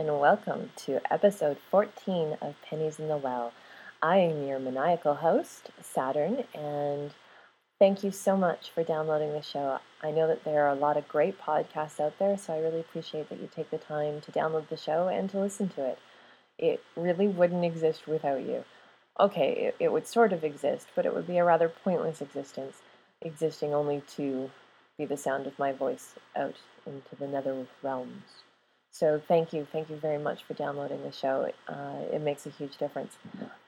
and welcome to episode 14 of Pennies in the Well. I am your maniacal host, Saturn, and thank you so much for downloading the show. I know that there are a lot of great podcasts out there, so I really appreciate that you take the time to download the show and to listen to it. It really wouldn't exist without you. Okay, it would sort of exist, but it would be a rather pointless existence, existing only to be the sound of my voice out into the nether realms. So thank you very much for downloading the show. It makes a huge difference.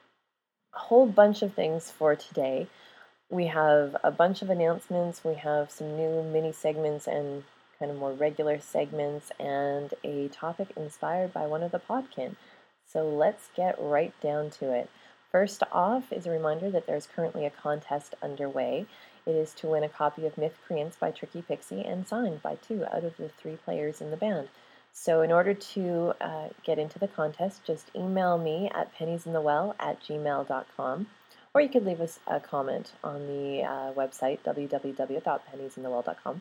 A whole bunch of things for today. We have a bunch of announcements. We have some new mini segments and kind of more regular segments, and a topic inspired by one of the Podkin. So let's get right down to it. First off is a reminder that there's currently a contest underway. It is to win a copy of Myth Creance by Tricky Pixie and signed by 2 out of the 3 players in the band. So in order to get into the contest, just email me at penniesinthewell@gmail.com, or you could leave us a comment on the website, www.penniesinthewell.com,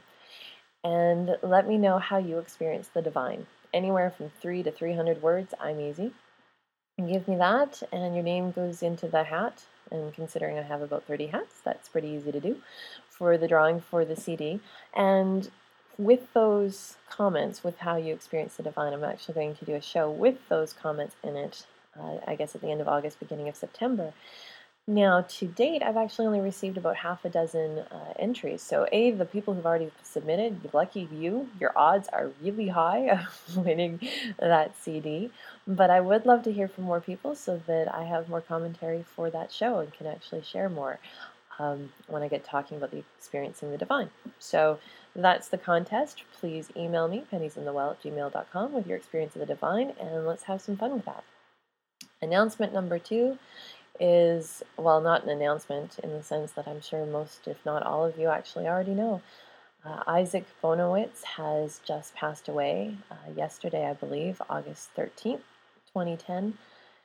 and let me know how you experience the divine. Anywhere from 3 to 300 words, I'm easy. Give me that, and your name goes into the hat, and considering I have about 30 hats, that's pretty easy to do, for the drawing for the CD. And with those comments, with how you experience the divine, I'm actually going to do a show with those comments in it, I guess at the end of August, beginning of September. Now, to date, I've actually only received about half a dozen entries. So, the people who've already submitted, lucky you, your odds are really high of winning that CD. But I would love to hear from more people so that I have more commentary for that show and can actually share more when I get talking about the experiencing the divine. So that's the contest. Please email me, penniesinthewell@gmail.com, with your experience of the divine, and let's have some fun with that. Announcement number 2 is, well, not an announcement in the sense that I'm sure most, if not all of you, actually already know. Isaac Bonowitz has just passed away yesterday, I believe, August 13th, 2010.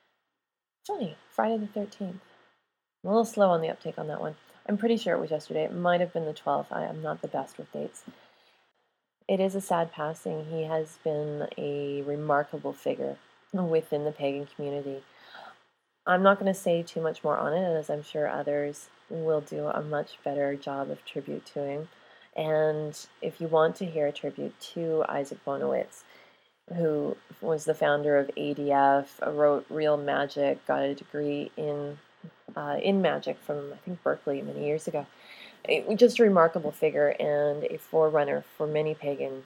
Funny, Friday the 13th. I'm a little slow on the uptake on that one. I'm pretty sure it was yesterday. It might have been the 12th. I am not the best with dates. It is a sad passing. He has been a remarkable figure within the pagan community. I'm not going to say too much more on it, as I'm sure others will do a much better job of tribute to him. And if you want to hear a tribute to Isaac Bonowitz, who was the founder of ADF, wrote Real Magic, got a degree in magic from, I think, Berkeley many years ago. Just a remarkable figure and a forerunner for many pagan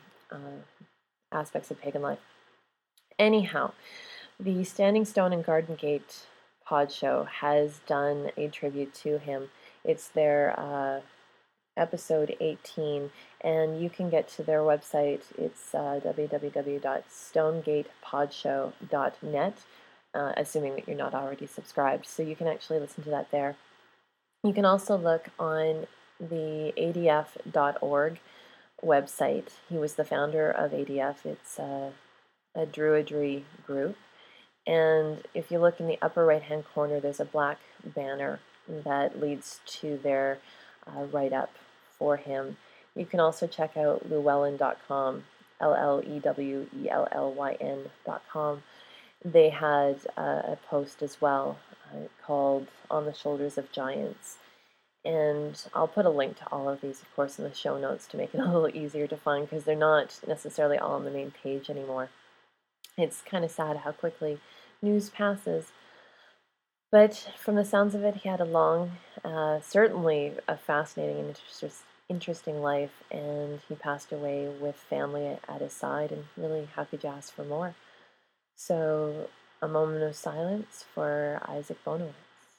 aspects of pagan life. Anyhow, the Standing Stone and Garden Gate Pod Show has done a tribute to him. It's their episode 18, and you can get to their website. It's www.stonegatepodshow.net, assuming that you're not already subscribed. So you can actually listen to that there. You can also look on the adf.org website. He was the founder of ADF. It's a druidry group. And if you look in the upper right-hand corner, there's a black banner that leads to their write-up for him. You can also check out llewellyn.com, LLEWELLYN.com. They had a post as well called On the Shoulders of Giants. And I'll put a link to all of these, of course, in the show notes to make it a little easier to find, because they're not necessarily all on the main page anymore. It's kind of sad how quickly news passes. But from the sounds of it, he had a long, certainly a fascinating and interesting life, and he passed away with family at his side, and really, how could you ask for more? So, a moment of silence for Isaac Bonowitz.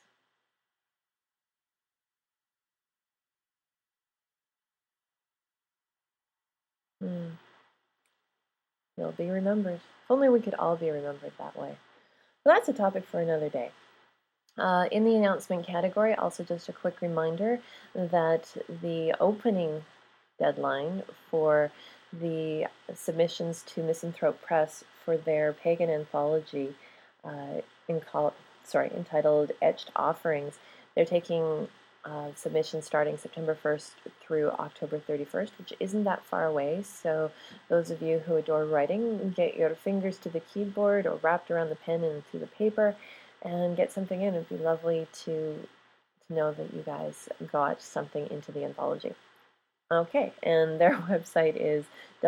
He'll be remembered. If only we could all be remembered that way. Well, that's a topic for another day. In the announcement category, also just a quick reminder that the opening deadline for the submissions to Misanthrope Press for their pagan anthology entitled Etched Offerings, they're taking submissions starting September 1st through October 31st, which isn't that far away. So those of you who adore writing, get your fingers to the keyboard or wrapped around the pen and to the paper and get something in. It'd be lovely to know that you guys got something into the anthology. Okay, and their website is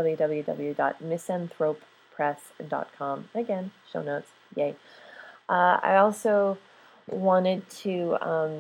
www.misanthropepress.com. Again, show notes, yay. I also wanted to,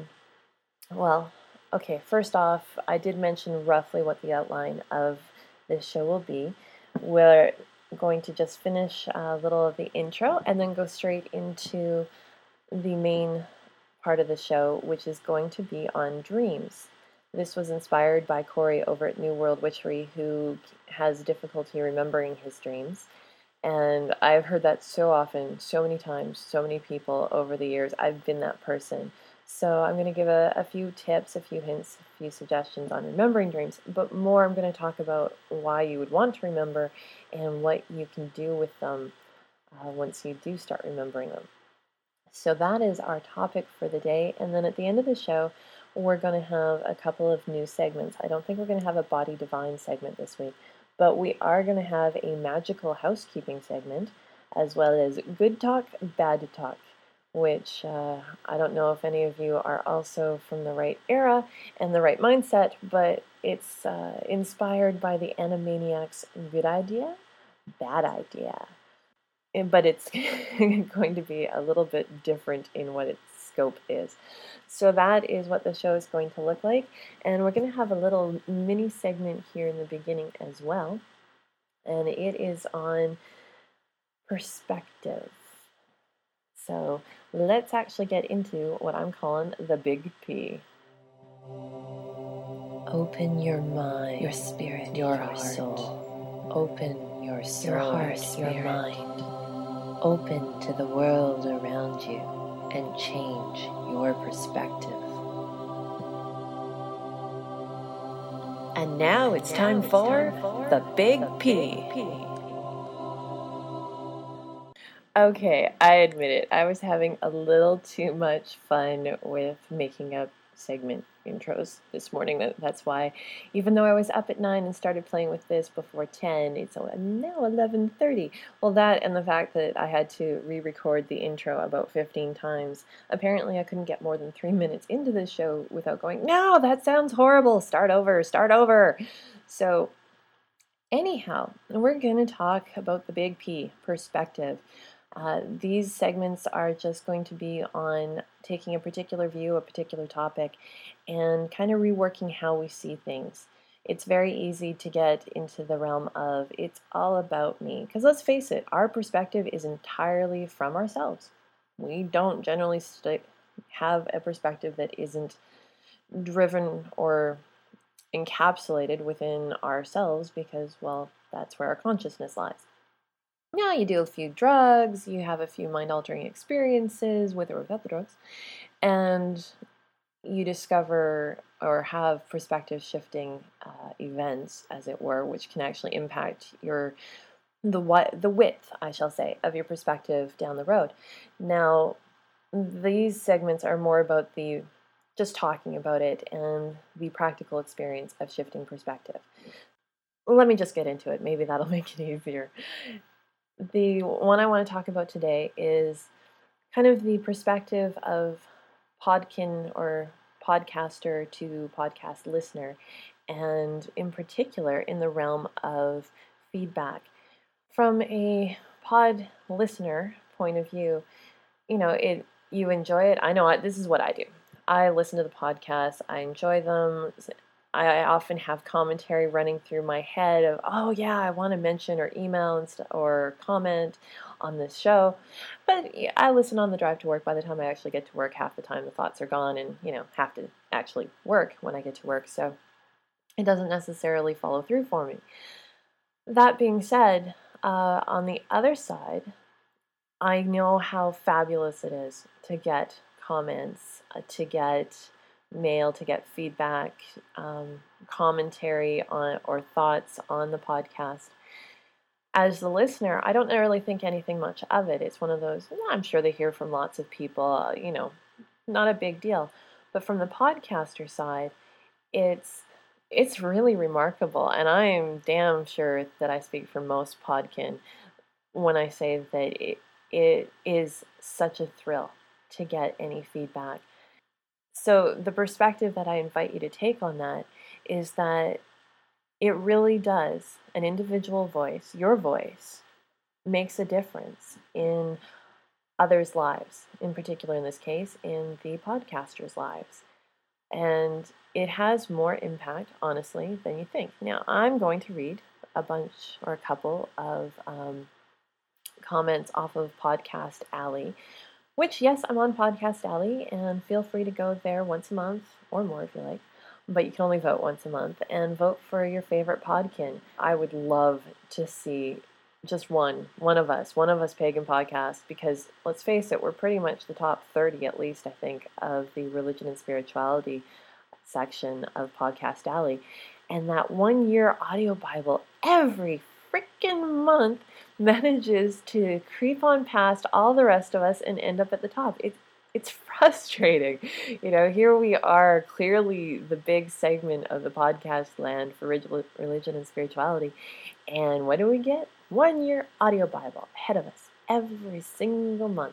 first off, I did mention roughly what the outline of this show will be. We're going to just finish a little of the intro and then go straight into the main part of the show, which is going to be on dreams. This was inspired by Corey over at New World Witchery, who has difficulty remembering his dreams. And I've heard that so often, so many times, so many people over the years. I've been that person. So I'm going to give a few tips, a few hints, a few suggestions on remembering dreams, but more I'm going to talk about why you would want to remember and what you can do with them once you do start remembering them. So that is our topic for the day. And then at the end of the show, we're going to have a couple of new segments. I don't think we're going to have a Body Divine segment this week, but we are going to have a magical housekeeping segment, as well as good talk, bad talk, which I don't know if any of you are also from the right era and the right mindset, but it's inspired by the Animaniacs' good idea, bad idea. But it's going to be a little bit different in what its scope is. So that is what the show is going to look like. And we're going to have a little mini segment here in the beginning as well. And it is on perspective. So let's actually get into what I'm calling the Big P. Open your mind, your spirit, your soul. Open your soul, your heart, your mind. Open to the world around you and change your perspective. And now it's time for the Big P. Okay, I admit it. I was having a little too much fun with making up segment intros this morning. That's why, even though I was up at 9 and started playing with this before 10, it's now 11:30. Well, that and the fact that I had to re-record the intro about 15 times. Apparently, I couldn't get more than 3 minutes into the show without going, "No, that sounds horrible. Start over, start over." So, anyhow, we're going to talk about the Big P, perspective. These segments are just going to be on taking a particular view, a particular topic, and kind of reworking how we see things. It's very easy to get into the realm of it's all about me. Because let's face it, our perspective is entirely from ourselves. We don't generally have a perspective that isn't driven or encapsulated within ourselves because, well, that's where our consciousness lies. Now you do a few drugs, you have a few mind-altering experiences with or without the drugs, and you discover or have perspective-shifting events, as it were, which can actually impact the width, I shall say, of your perspective down the road. Now, these segments are more about just talking about it and the practical experience of shifting perspective. Let me just get into it. Maybe that'll make it easier. The one I want to talk about today is kind of the perspective of podkin or podcaster to podcast listener, and in particular in the realm of feedback. From a pod listener point of view, you enjoy it. I know this is what I do. I listen to the podcasts. I enjoy them. I often have commentary running through my head of, oh yeah, I want to mention or email or comment on this show. But I listen on the drive to work. By the time I actually get to work, half the time the thoughts are gone and, have to actually work when I get to work. So it doesn't necessarily follow through for me. That being said, on the other side, I know how fabulous it is to get comments, to get mail, to get feedback, commentary on or thoughts on the podcast. As the listener, I don't really think anything much of it. It's one of those, I'm sure they hear from lots of people, not a big deal. But from the podcaster side, it's it's really remarkable, and I am damn sure that I speak for most podkin when I say that it is such a thrill to get any feedback. So the perspective that I invite you to take on that is that it really does, an individual voice, your voice, makes a difference in others' lives, in particular in this case, in the podcasters' lives. And it has more impact, honestly, than you think. Now, I'm going to read a bunch or a couple of comments off of Podcast Alley, which, yes, I'm on Podcast Alley, and feel free to go there once a month or more if you like. But you can only vote once a month and vote for your favorite podkin. I would love to see just one of us pagan podcasts, because let's face it, we're pretty much the top 30 at least, I think, of the religion and spirituality section of Podcast Alley. And that 1 year audio Bible every freaking month manages to creep on past all the rest of us and end up at the top. It's frustrating. Here we are, clearly the big segment of the podcast land for religion and spirituality. And what do we get? 1 year audio Bible ahead of us every single month.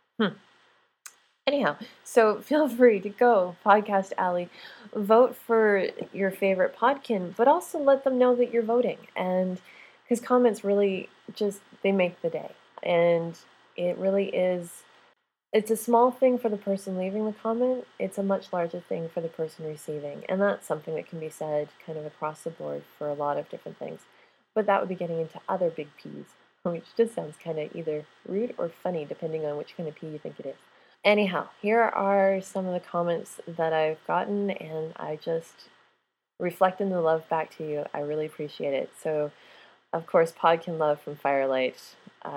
Anyhow, so feel free to go, Podcast Alley, vote for your favorite podkin, but also let them know that you're voting. And because comments really they make the day. And it really is, it's a small thing for the person leaving the comment. It's a much larger thing for the person receiving. And that's something that can be said kind of across the board for a lot of different things. But that would be getting into other big P's, which just sounds kind of either rude or funny, depending on which kind of P you think it is. Anyhow, here are some of the comments that I've gotten, and I just reflecting the love back to you. I really appreciate it. So, of course, Podkin Love from Firelight.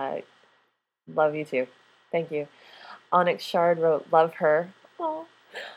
Love you too. Thank you. Onyx Shard wrote, love her. Aww.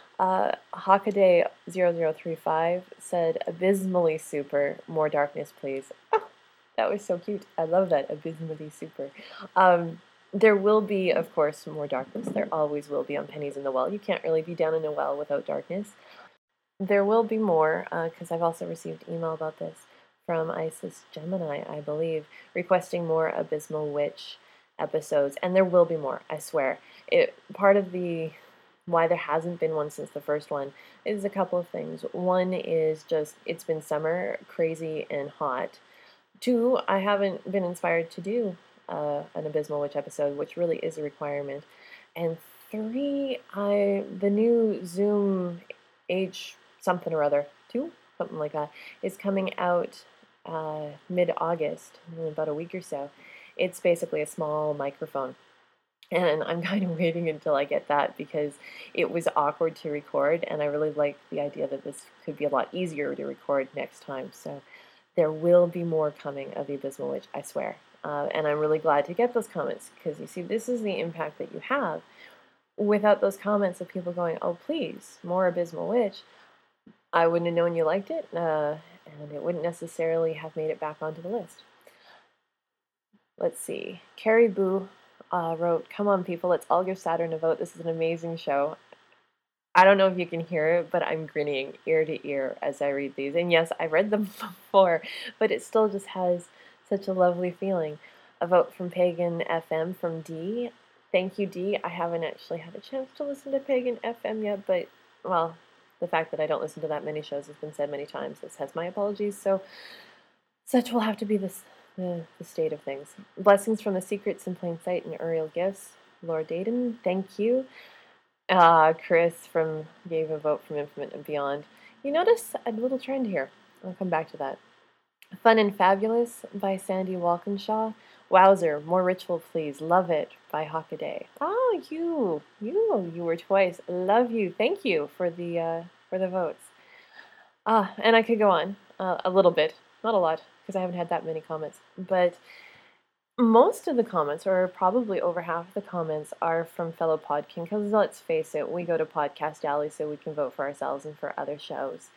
Hakaday0035 said, abysmally super, more darkness please. Oh, that was so cute. I love that, abysmally super. There will be, of course, more darkness. There always will be on Pennies in the Well. You can't really be down in a well without darkness. There will be more, because I've also received email about this from Isis Gemini, I believe, requesting more Abysmal Witch episodes. And there will be more, I swear. Part of the why there hasn't been one since the first one is a couple of things. One is just it's been summer, crazy and hot. Two, I haven't been inspired to do an Abysmal Witch episode, which really is a requirement. And three, the new Zoom H something or other, 2, something like that, is coming out mid-August, in about a week or so. It's basically a small microphone. And I'm kind of waiting until I get that, because it was awkward to record, and I really like the idea that this could be a lot easier to record next time. So there will be more coming of the Abysmal Witch, I swear. And I'm really glad to get those comments, because you see, this is the impact that you have. Without those comments of people going, oh, please, more Abysmal Witch, I wouldn't have known you liked it, and it wouldn't necessarily have made it back onto the list. Let's see. Carrie Boo wrote, come on, people, let's all give Saturn a vote. This is an amazing show. I don't know if you can hear it, but I'm grinning ear to ear as I read these. And yes, I read them before, but it still just has such a lovely feeling. A vote from Pagan FM from D. Thank you, D. I haven't actually had a chance to listen to Pagan FM yet, but, well, the fact that I don't listen to that many shows has been said many times. This has my apologies, so such will have to be the state of things. Blessings from the Secrets in Plain Sight and Uriel Gifts. Lord Dayton, thank you. Chris gave a vote from Infinite and Beyond. You notice a little trend here. I'll come back to that. Fun and Fabulous by Sandy Walkinshaw. Wowzer, more ritual please. Love it by Hockaday. Oh, you were twice. Love you. Thank you for the votes. And I could go on a little bit, not a lot, because I haven't had that many comments. But most of the comments, or probably over half of the comments, are from fellow podkin, because let's face it, we go to Podcast Alley so we can vote for ourselves and for other shows.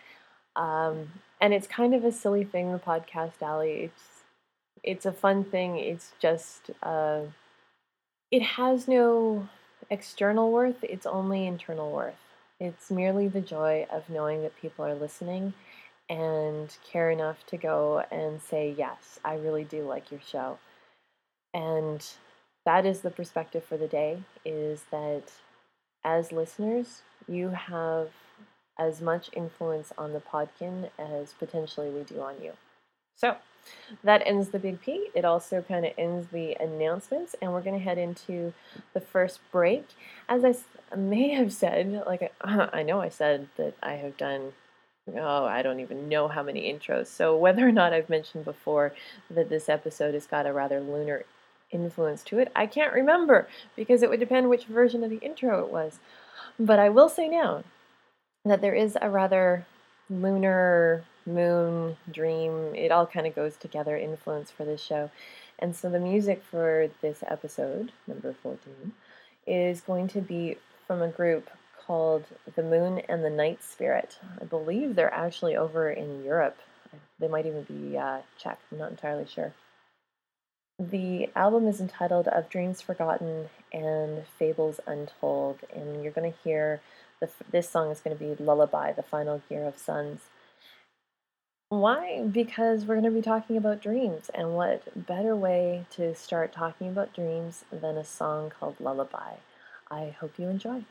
And it's kind of a silly thing, the Podcast Alley. It's a fun thing. It's just, it has no external worth. It's only internal worth. It's merely the joy of knowing that people are listening and care enough to go and say, yes, I really do like your show. And that is the perspective for the day, is that as listeners, you have as much influence on the podkin as potentially we do on you. So that ends the Big P. It also kind of ends the announcements, and we're going to head into the first break. As I may have said, like I know I said that I have done, oh, I don't even know how many intros. So whether or not I've mentioned before that this episode has got a rather lunar influence to it, I can't remember, because it would depend which version of the intro it was. But I will say now that there is a rather lunar, moon, dream, it all kind of goes together influence for this show. And so the music for this episode, number 14, is going to be from a group called The Moon and the Night Spirit. I believe they're actually over in Europe. They might even be Czech, I'm not entirely sure. The album is entitled Of Dreams Forgotten and Fables Untold, and you're going to hear this song is going to be Lullaby, the Final Gear of Suns. Why? Because we're going to be talking about dreams, and what better way to start talking about dreams than a song called Lullaby. I hope you enjoy.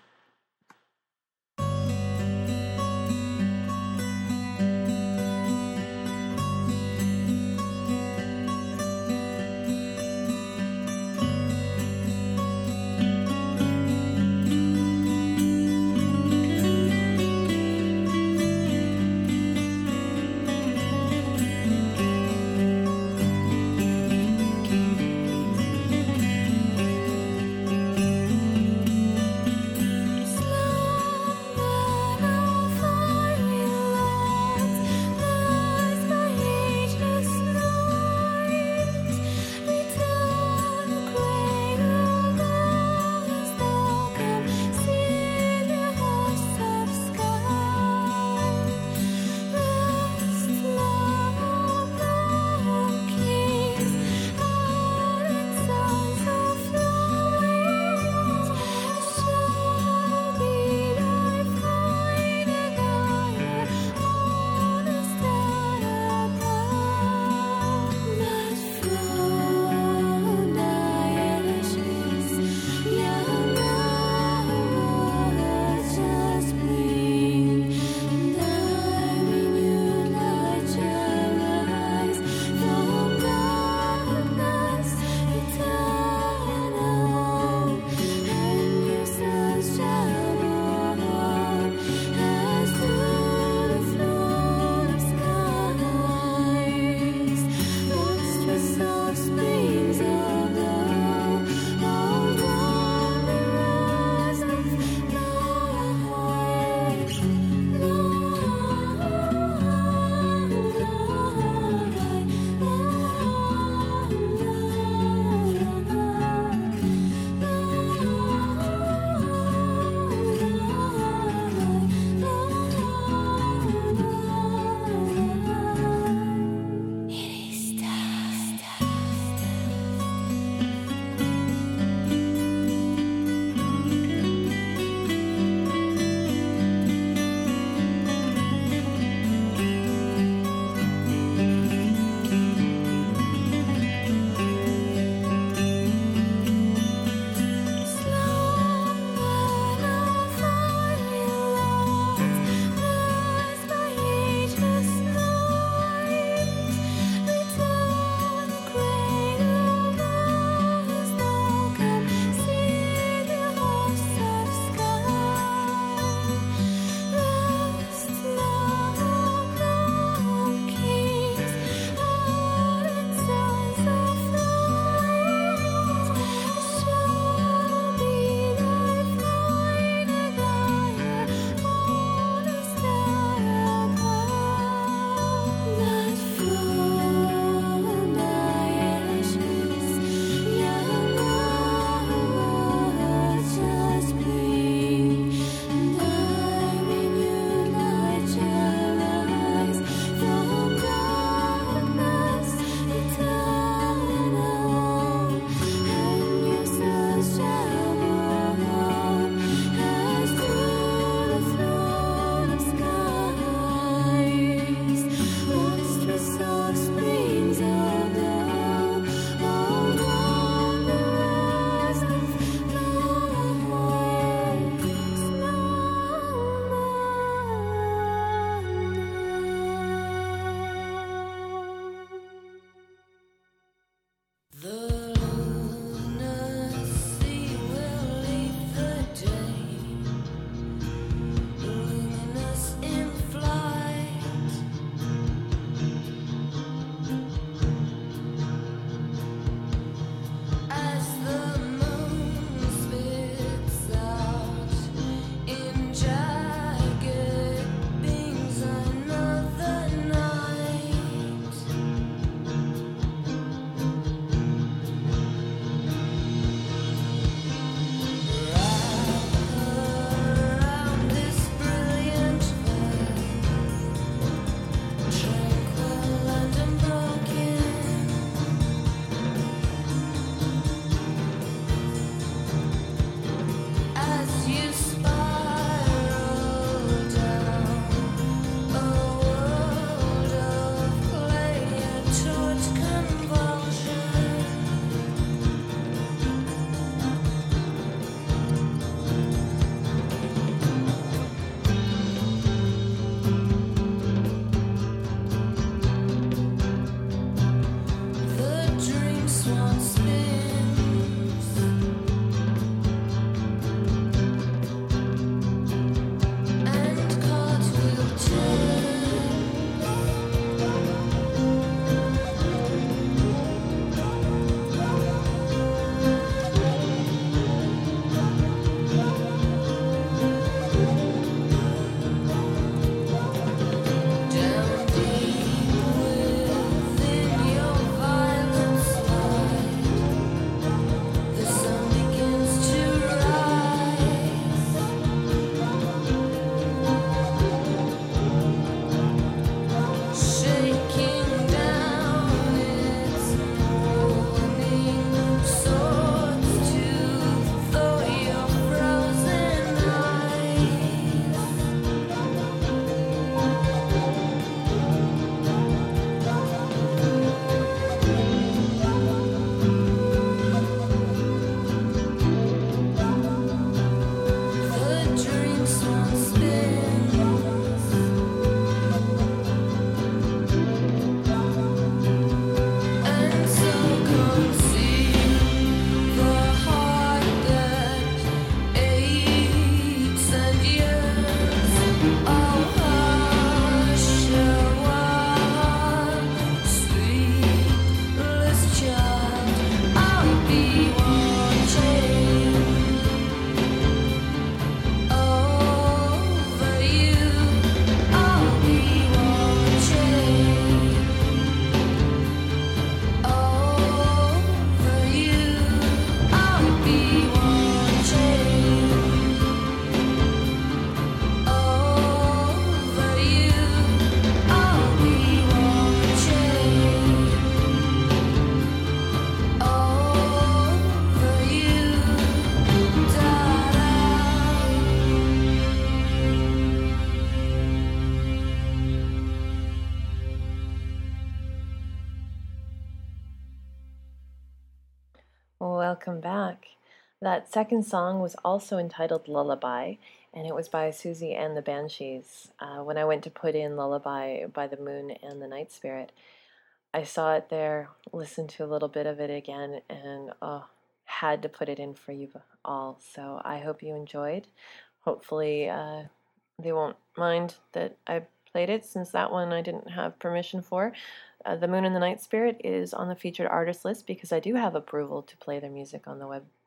welcome back. That second song was also entitled Lullaby, and it was by Susie and the Banshees. When I went to put in Lullaby by the Moon and the Night Spirit, I saw it there, listened to a little bit of it again, and had to put it in for you all. So I hope you enjoyed. Hopefully, they won't mind that I played it, since that one I didn't have permission for. The Moon and the Night Spirit is on the featured artist list because I do have approval to play their music on the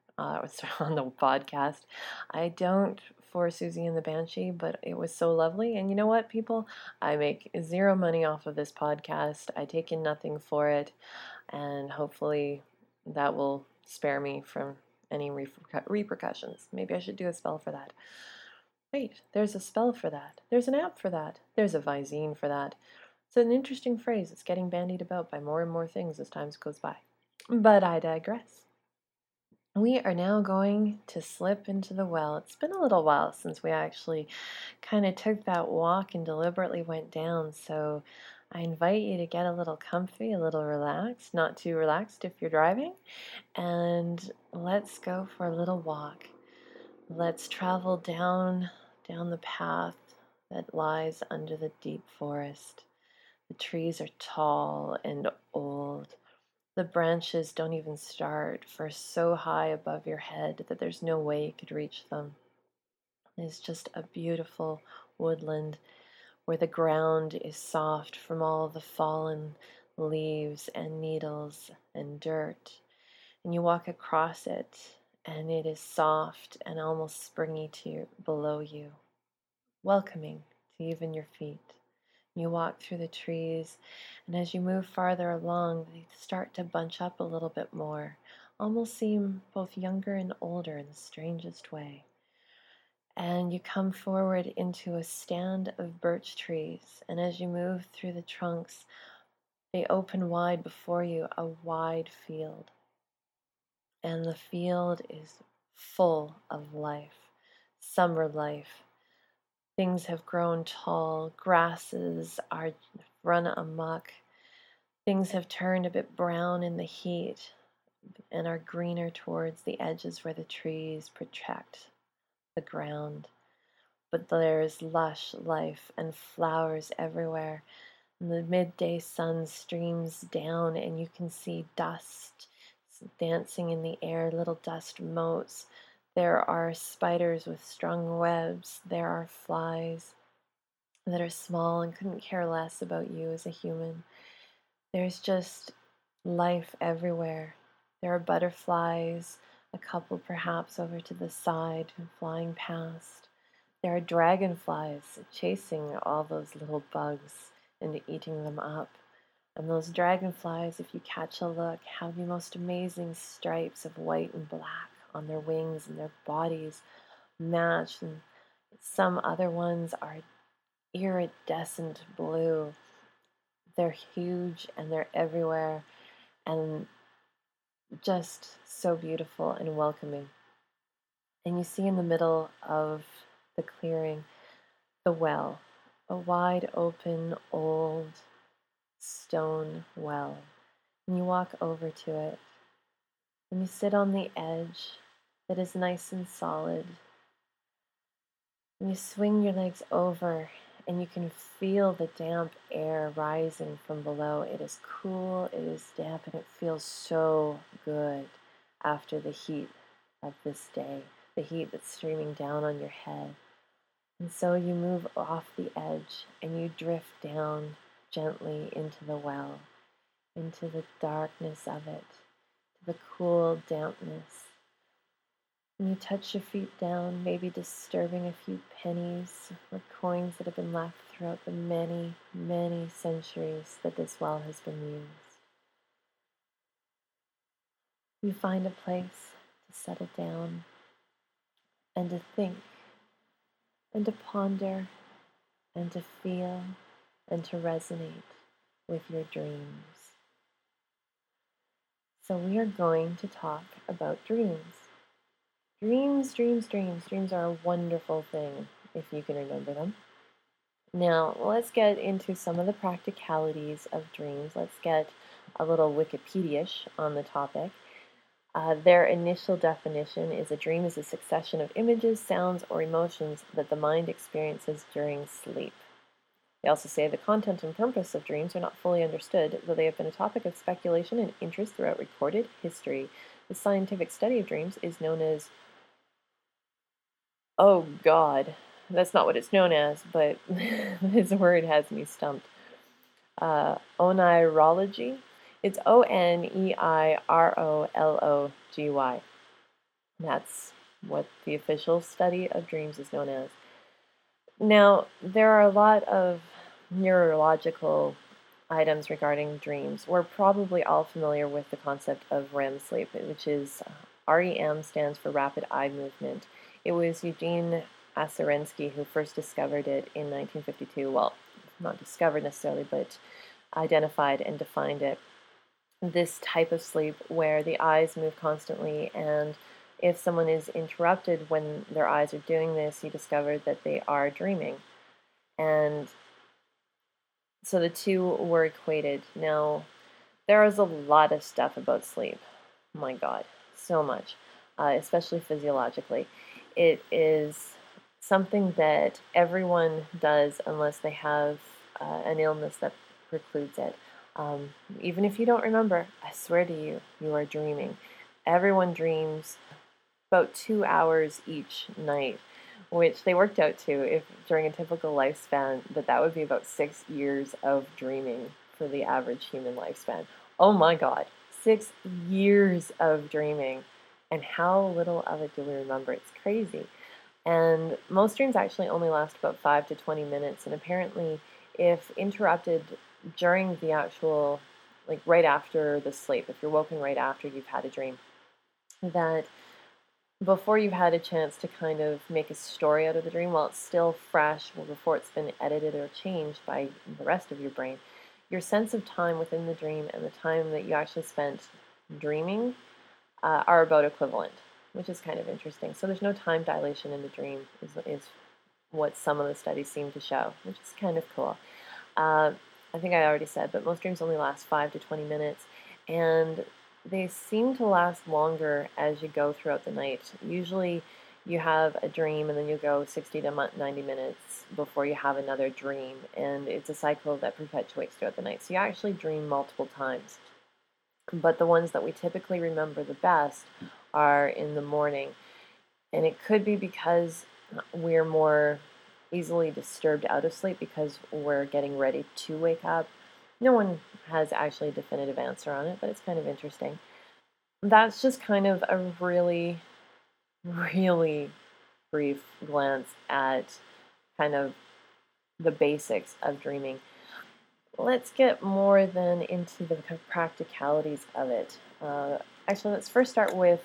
on the podcast. I don't for Susie and the Banshee, but it was so lovely. And you know what, people? I make zero money off of this podcast. I take in nothing for it, and hopefully that will spare me from any repercussions. Maybe I should do a spell for that. Wait, there's a spell for that. There's an app for that. There's a Visine for that. It's an interesting phrase. It's getting bandied about by more and more things as time goes by. But I digress. We are now going to slip into the well. It's been a little while since we actually kind of took that walk and deliberately went down, so I invite you to get a little comfy, a little relaxed, not too relaxed if you're driving, and let's go for a little walk. Let's travel down the path that lies under the deep forest. The trees are tall and old. The branches don't even start, for so high above your head that there's no way you could reach them. It's just a beautiful woodland where the ground is soft from all the fallen leaves and needles and dirt. And you walk across it, and it is soft and almost springy below you, welcoming to even your feet. You walk through the trees, and as you move farther along, they start to bunch up a little bit more, almost seem both younger and older in the strangest way. And you come forward into a stand of birch trees, and as you move through the trunks, they open wide before you, a wide field. And the field is full of life, summer life. Things have grown tall, grasses are run amok, things have turned a bit brown in the heat and are greener towards the edges where the trees protect the ground. But there is lush life and flowers everywhere. And the midday sun streams down, and you can see dust dancing in the air, little dust motes. There are spiders with strung webs. There are flies that are small and couldn't care less about you as a human. There's just life everywhere. There are butterflies, a couple perhaps over to the side flying past. There are dragonflies chasing all those little bugs and eating them up. And those dragonflies, if you catch a look, have the most amazing stripes of white and black on their wings, and their bodies match. And some other ones are iridescent blue. They're huge and they're everywhere and just so beautiful and welcoming. And you see in the middle of the clearing the well, a wide open old stone well. And you walk over to it, and you sit on the edge that is nice and solid. And you swing your legs over, and you can feel the damp air rising from below. It is cool, it is damp, and it feels so good after the heat of this day, the heat that's streaming down on your head. And so you move off the edge, and you drift down gently into the well, into the darkness of it, to the cool dampness. And you touch your feet down, maybe disturbing a few pennies or coins that have been left throughout the many, many centuries that this well has been used. You find a place to settle down and to think and to ponder and to feel and to resonate with your dreams. So we are going to talk about dreams. Dreams, dreams, dreams. Dreams are a wonderful thing if you can remember them. Now, let's get into some of the practicalities of dreams. Let's get a little Wikipedia-ish on the topic. Their initial definition is a dream is a succession of images, sounds, or emotions that the mind experiences during sleep. They also say the content and purpose of dreams are not fully understood, though they have been a topic of speculation and interest throughout recorded history. The scientific study of dreams is known as, oh God, that's not what it's known as, but this word has me stumped. Oneirology. It's Oneirology. That's what the official study of dreams is known as. Now, there are a lot of neurological items regarding dreams. We're probably all familiar with the concept of REM sleep, which is REM stands for rapid eye movement. It was Eugene Asarensky who first discovered it in 1952. Well, not discovered necessarily, but identified and defined it. This type of sleep where the eyes move constantly, and if someone is interrupted when their eyes are doing this, he discovered that they are dreaming. And so the two were equated. Now, there is a lot of stuff about sleep. Oh my God, so much, especially physiologically. It is something that everyone does unless they have an illness that precludes it. Even if you don't remember, I swear to you, you are dreaming. Everyone dreams about 2 hours each night, which they worked out to, if during a typical lifespan, that would be about 6 years of dreaming for the average human lifespan. Oh my God, 6 years of dreaming. And how little of it do we remember? It's crazy. And most dreams actually only last about 5 to 20 minutes. And apparently, if interrupted during the actual, like right after the sleep, if you're woken right after you've had a dream, that before you've had a chance to kind of make a story out of the dream while it's still fresh, or before it's been edited or changed by the rest of your brain, your sense of time within the dream and the time that you actually spent dreaming are about equivalent, which is kind of interesting. So there's no time dilation in the dream, is what some of the studies seem to show, which is kind of cool. I think I already said, but most dreams only last 5 to 20 minutes, and they seem to last longer as you go throughout the night. Usually you have a dream and then you go 60 to 90 minutes before you have another dream, and it's a cycle that perpetuates throughout the night. So you actually dream multiple times. But the ones that we typically remember the best are in the morning. And it could be because we're more easily disturbed out of sleep because we're getting ready to wake up. No one has actually a definitive answer on it, but it's kind of interesting. That's just kind of a really, really brief glance at kind of the basics of dreaming. Let's get more then into the practicalities of it. Actually, let's first start with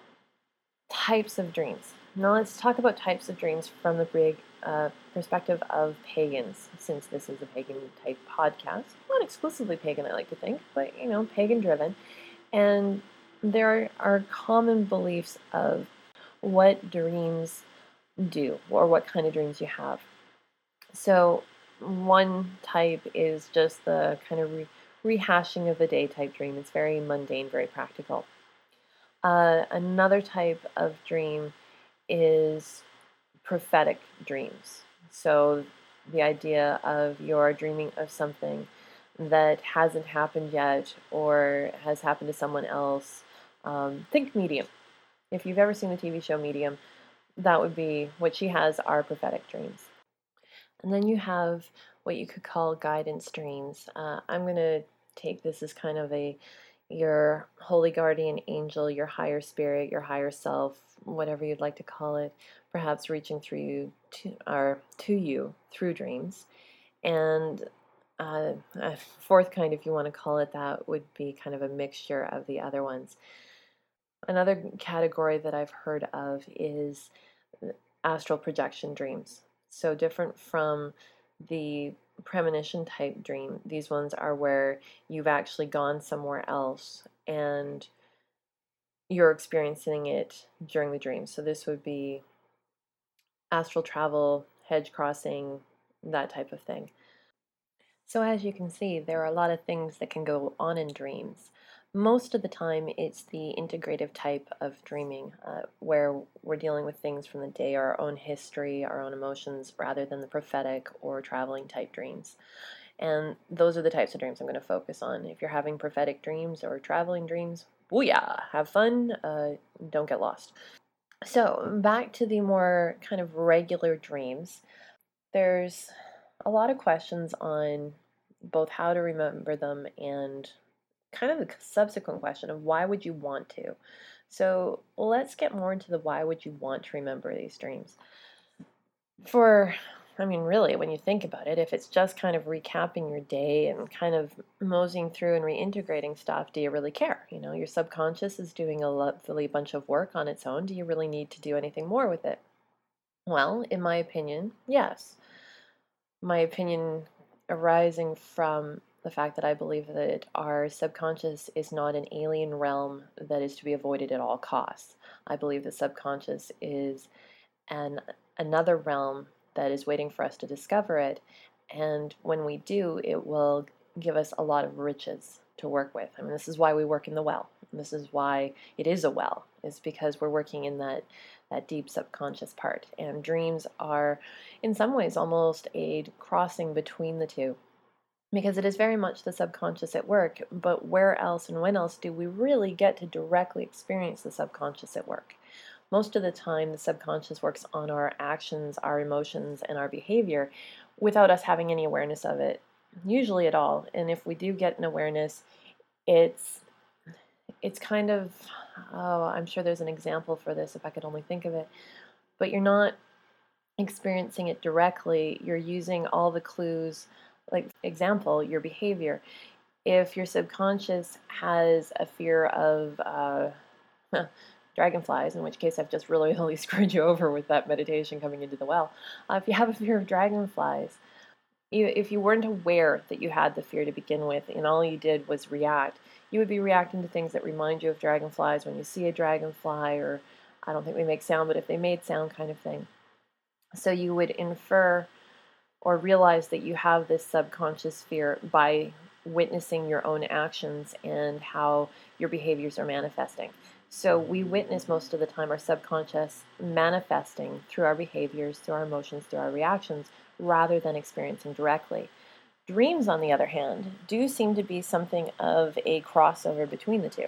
types of dreams. Now let's talk about types of dreams from the big perspective of pagans, since this is a pagan type podcast. Not exclusively pagan, I like to think, but pagan driven. And there are common beliefs of what dreams do, or what kind of dreams you have. So one type is just the kind of rehashing of the day type dream. It's very mundane, very practical. Another type of dream is prophetic dreams. So the idea of you're dreaming of something that hasn't happened yet or has happened to someone else. Think Medium. If you've ever seen the TV show Medium, that would be what she has, are prophetic dreams. And then you have what you could call guidance dreams. I'm going to take this as kind of your holy guardian angel, your higher spirit, your higher self, whatever you'd like to call it, perhaps reaching through you to you through dreams. And a fourth kind, if you want to call it that, would be kind of a mixture of the other ones. Another category that I've heard of is astral projection dreams. So different from the premonition type dream, these ones are where you've actually gone somewhere else and you're experiencing it during the dream. So this would be astral travel, hedge crossing, that type of thing. So as you can see, there are a lot of things that can go on in dreams. Most of the time, it's the integrative type of dreaming, where we're dealing with things from the day, our own history, our own emotions, rather than the prophetic or traveling type dreams. And those are the types of dreams I'm going to focus on. If you're having prophetic dreams or traveling dreams, booyah, have fun, don't get lost. So, back to the more kind of regular dreams, there's a lot of questions on both how to remember them and kind of the subsequent question of why would you want to. So let's get more into the why would you want to remember these dreams. Really, when you think about it, if it's just kind of recapping your day and kind of moseying through and reintegrating stuff, do you really care? Your subconscious is doing a lovely bunch of work on its own. Do you really need to do anything more with it? Well, in my opinion, yes. My opinion arising from the fact that I believe that our subconscious is not an alien realm that is to be avoided at all costs. I believe the subconscious is another realm that is waiting for us to discover it, and when we do, it will give us a lot of riches to work with. This is why we work in the well. This is why it is a well, is because we're working in that deep subconscious part. And dreams are, in some ways, almost a crossing between the two, because it is very much the subconscious at work, but where else and when else do we really get to directly experience the subconscious at work? Most of the time, the subconscious works on our actions, our emotions, and our behavior without us having any awareness of it, usually at all. And if we do get an awareness, it's kind of, oh, I'm sure there's an example for this if I could only think of it, but you're not experiencing it directly. You're using all the clues, like, example, your behavior. If your subconscious has a fear of dragonflies, in which case I've just really screwed you over with that meditation coming into the well. If you have a fear of dragonflies, if you weren't aware that you had the fear to begin with and all you did was react, you would be reacting to things that remind you of dragonflies when you see a dragonfly, or I don't think they make sound, but if they made sound kind of thing. So you would infer or realize that you have this subconscious fear by witnessing your own actions and how your behaviors are manifesting. So we witness most of the time our subconscious manifesting through our behaviors, through our emotions, through our reactions, rather than experiencing directly. Dreams, on the other hand, do seem to be something of a crossover between the two,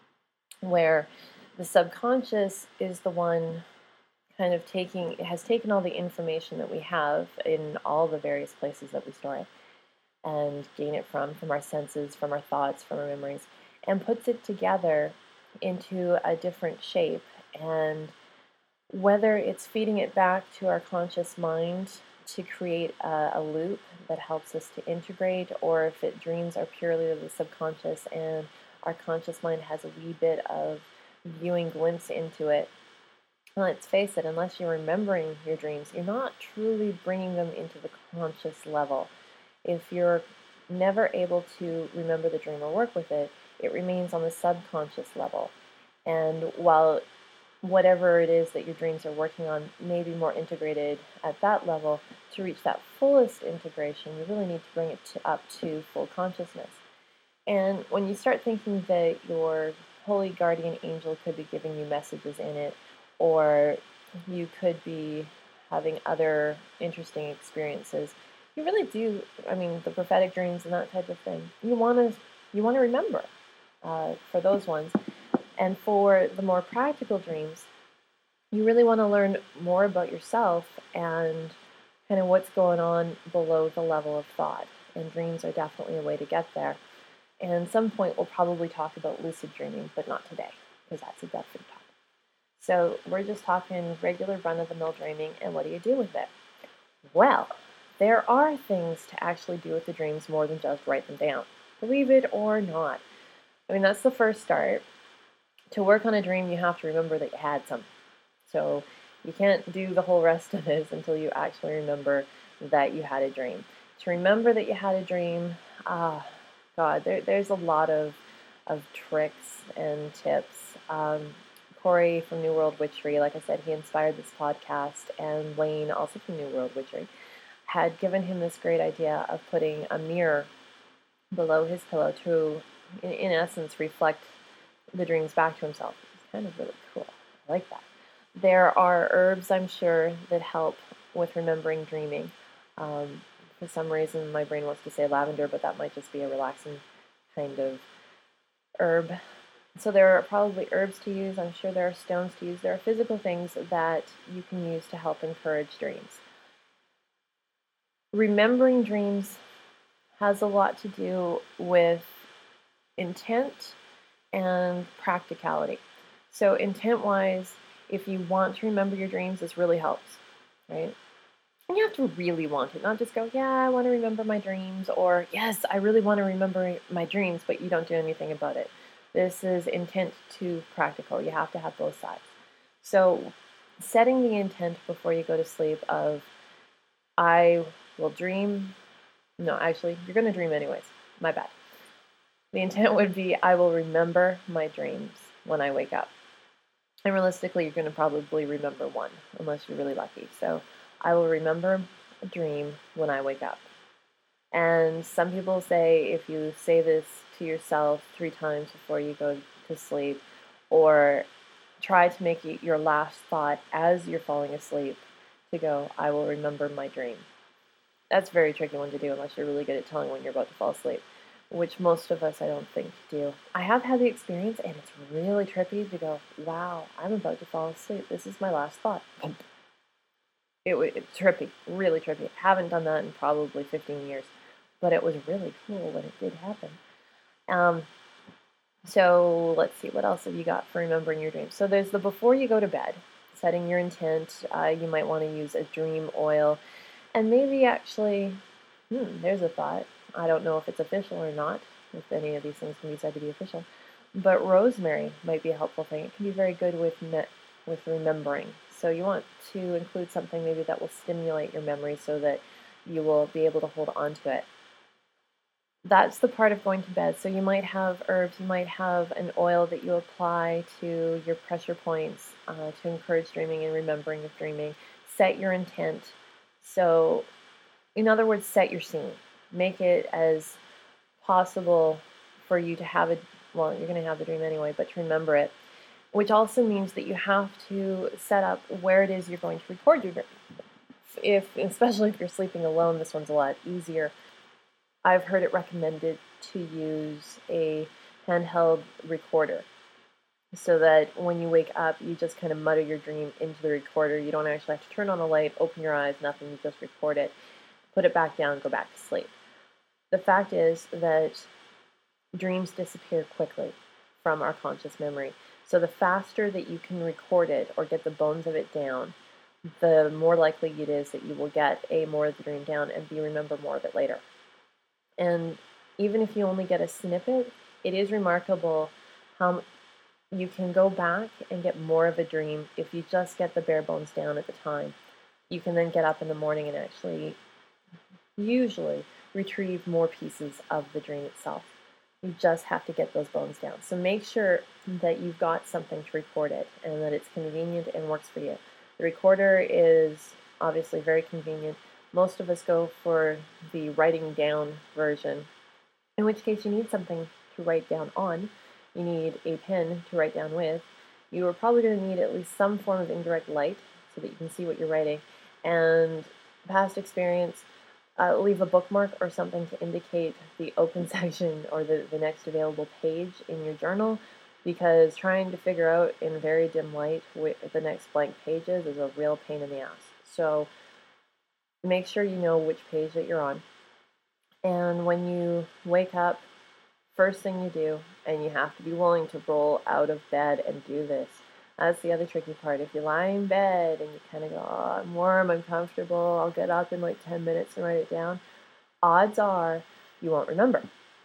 where the subconscious is the one kind of has taken all the information that we have in all the various places that we store it and gain it from our senses, from our thoughts, from our memories, and puts it together into a different shape. And whether it's feeding it back to our conscious mind to create a loop that helps us to integrate, or if dreams are purely of the subconscious and our conscious mind has a wee bit of viewing glimpse into it. Let's face it, unless you're remembering your dreams, you're not truly bringing them into the conscious level. If you're never able to remember the dream or work with it, it remains on the subconscious level. And while whatever it is that your dreams are working on may be more integrated at that level, to reach that fullest integration, you really need to bring it up to full consciousness. And when you start thinking that your holy guardian angel could be giving you messages in it, or you could be having other interesting experiences, you really do, the prophetic dreams and that type of thing, you want to remember for those ones. And for the more practical dreams, you really want to learn more about yourself and kind of what's going on below the level of thought. And dreams are definitely a way to get there. And at some point, we'll probably talk about lucid dreaming, but not today, because that's a different topic. So we're just talking regular run-of-the-mill dreaming, and what do you do with it? Well, there are things to actually do with the dreams more than just write them down. Believe it or not. That's the first start. To work on a dream, you have to remember that you had some. So you can't do the whole rest of this until you actually remember that you had a dream. To remember that you had a dream, there's a lot of tricks and tips. Corey from New World Witchery, like I said, he inspired this podcast, and Lane, also from New World Witchery, had given him this great idea of putting a mirror below his pillow to in essence, reflect the dreams back to himself. It's kind of really cool. I like that. There are herbs, I'm sure, that help with remembering dreaming. For some reason, my brain wants to say lavender, but that might just be a relaxing kind of herb. So there are probably herbs to use. I'm sure there are stones to use. There are physical things that you can use to help encourage dreams. Remembering dreams has a lot to do with intent and practicality. So intent-wise, if you want to remember your dreams, this really helps, right? And you have to really want it, not just go, yeah, I want to remember my dreams, or yes, I really want to remember my dreams, but you don't do anything about it. This is intent to practical. You have to have both sides. So setting the intent before you go to sleep of, I will dream. No, actually, you're going to dream anyways. My bad. The intent would be, I will remember my dreams when I wake up. And realistically, you're going to probably remember one, unless you're really lucky. So I will remember a dream when I wake up. And some people say if you say this to yourself 3 times before you go to sleep, or try to make it your last thought as you're falling asleep, to go, I will remember my dream. That's a very tricky one to do unless you're really good at telling when you're about to fall asleep, which most of us, I don't think, do. I have had the experience, and it's really trippy to go, wow, I'm about to fall asleep. This is my last thought. It's trippy, really trippy. Haven't done that in probably 15 years, but it was really cool when it did happen. So let's see, what else have you got for remembering your dreams? So there's the before you go to bed, setting your intent. You might want to use a dream oil, and maybe actually, there's a thought. I don't know if it's official or not, if any of these things can be said to be official, but rosemary might be a helpful thing. It can be very good with remembering. So you want to include something maybe that will stimulate your memory so that you will be able to hold on to it. That's the part of going to bed. So you might have herbs, you might have an oil that you apply to your pressure points to encourage dreaming and remembering of dreaming. Set your intent. So, in other words, set your scene. Make it as possible for you to have well, you're going to have the dream anyway, but to remember it, which also means that you have to set up where it is you're going to record your dream. Especially if you're sleeping alone, this one's a lot easier. I've heard it recommended to use a handheld recorder so that when you wake up, you just kind of mutter your dream into the recorder. You don't actually have to turn on the light, open your eyes, nothing. You just record it, put it back down, go back to sleep. The fact is that dreams disappear quickly from our conscious memory. So the faster that you can record it or get the bones of it down, the more likely it is that you will get A, more of the dream down, and B, remember more of it later. And even if you only get a snippet, it is remarkable how you can go back and get more of a dream if you just get the bare bones down at the time. You can then get up in the morning and actually usually retrieve more pieces of the dream itself. You just have to get those bones down. So make sure that you've got something to record it and that it's convenient and works for you. The recorder is obviously very convenient. Most of us go for the writing down version, in which case you need something to write down on. You need a pen to write down with. You are probably going to need at least some form of indirect light so that you can see what you're writing. And past experience, leave a bookmark or something to indicate the open section or the next available page in your journal, because trying to figure out in very dim light what the next blank page is a real pain in the ass. So make sure you know which page that you're on. And when you wake up, first thing you do, and you have to be willing to roll out of bed and do this. That's the other tricky part. If you lie in bed and you kind of go, oh, I'm warm, I'm comfortable, I'll get up in like 10 minutes and write it down, odds are you won't remember.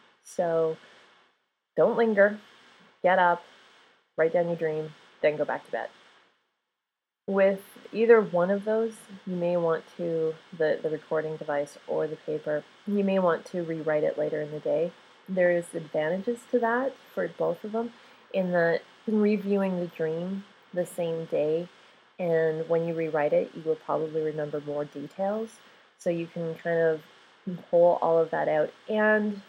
So don't linger, get up, write down your dream, then go back to bed. With either one of those, you may want to, the recording device or the paper, you may want to rewrite it later in the day. There's advantages to that for both of them, in that reviewing the dream the same day, and when you rewrite it, you will probably remember more details, so you can kind of pull all of that out. And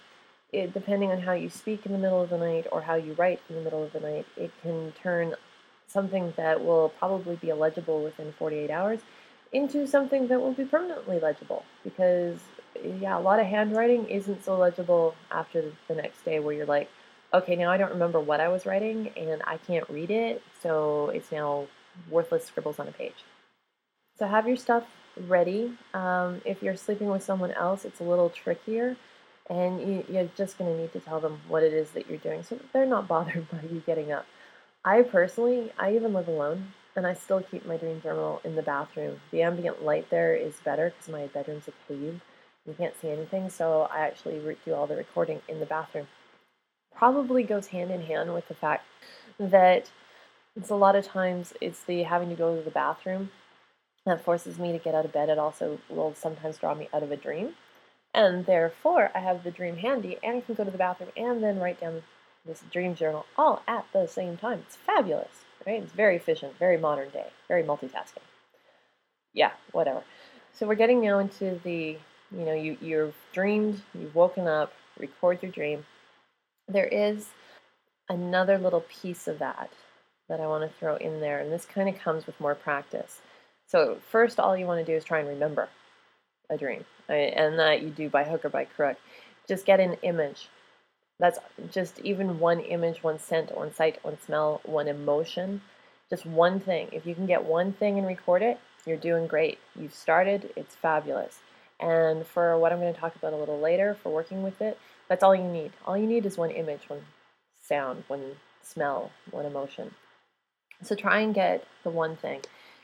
depending on how you speak in the middle of the night or how you write in the middle of the night, it can turn something that will probably be illegible within 48 hours into something that will be permanently legible. Because, yeah, a lot of handwriting isn't so legible after the next day where you're like, okay, now I don't remember what I was writing and I can't read it, so it's now worthless scribbles on a page. So have your stuff ready. If you're sleeping with someone else, it's a little trickier, and you're just going to need to tell them what it is that you're doing so that they're not bothered by you getting up. I personally, I even live alone, and I still keep my dream journal in the bathroom. The ambient light there is better because my bedroom's a cave. You can't see anything, so I actually do all the recording in the bathroom. Probably goes hand in hand with the fact that it's a lot of times it's the having to go to the bathroom that forces me to get out of bed. It also will sometimes draw me out of a dream. And therefore, I have the dream handy and I can go to the bathroom and then write down this dream journal all at the same time. It's fabulous, right? It's very efficient, very modern day, very multitasking. Yeah, whatever. So we're getting now into the, you've dreamed, you've woken up, record your dream. There is another little piece of that I want to throw in there, and this kind of comes with more practice. So first, all you want to do is try and remember a dream, right? And that you do by hook or by crook. Just get an image. That's just even one image, one scent, one sight, one smell, one emotion. Just one thing. If you can get one thing and record it, you're doing great. You've started. It's fabulous. And for what I'm going to talk about a little later, for working with it, that's all you need. All you need is one image, one sound, one smell, one emotion. So try and get the one thing.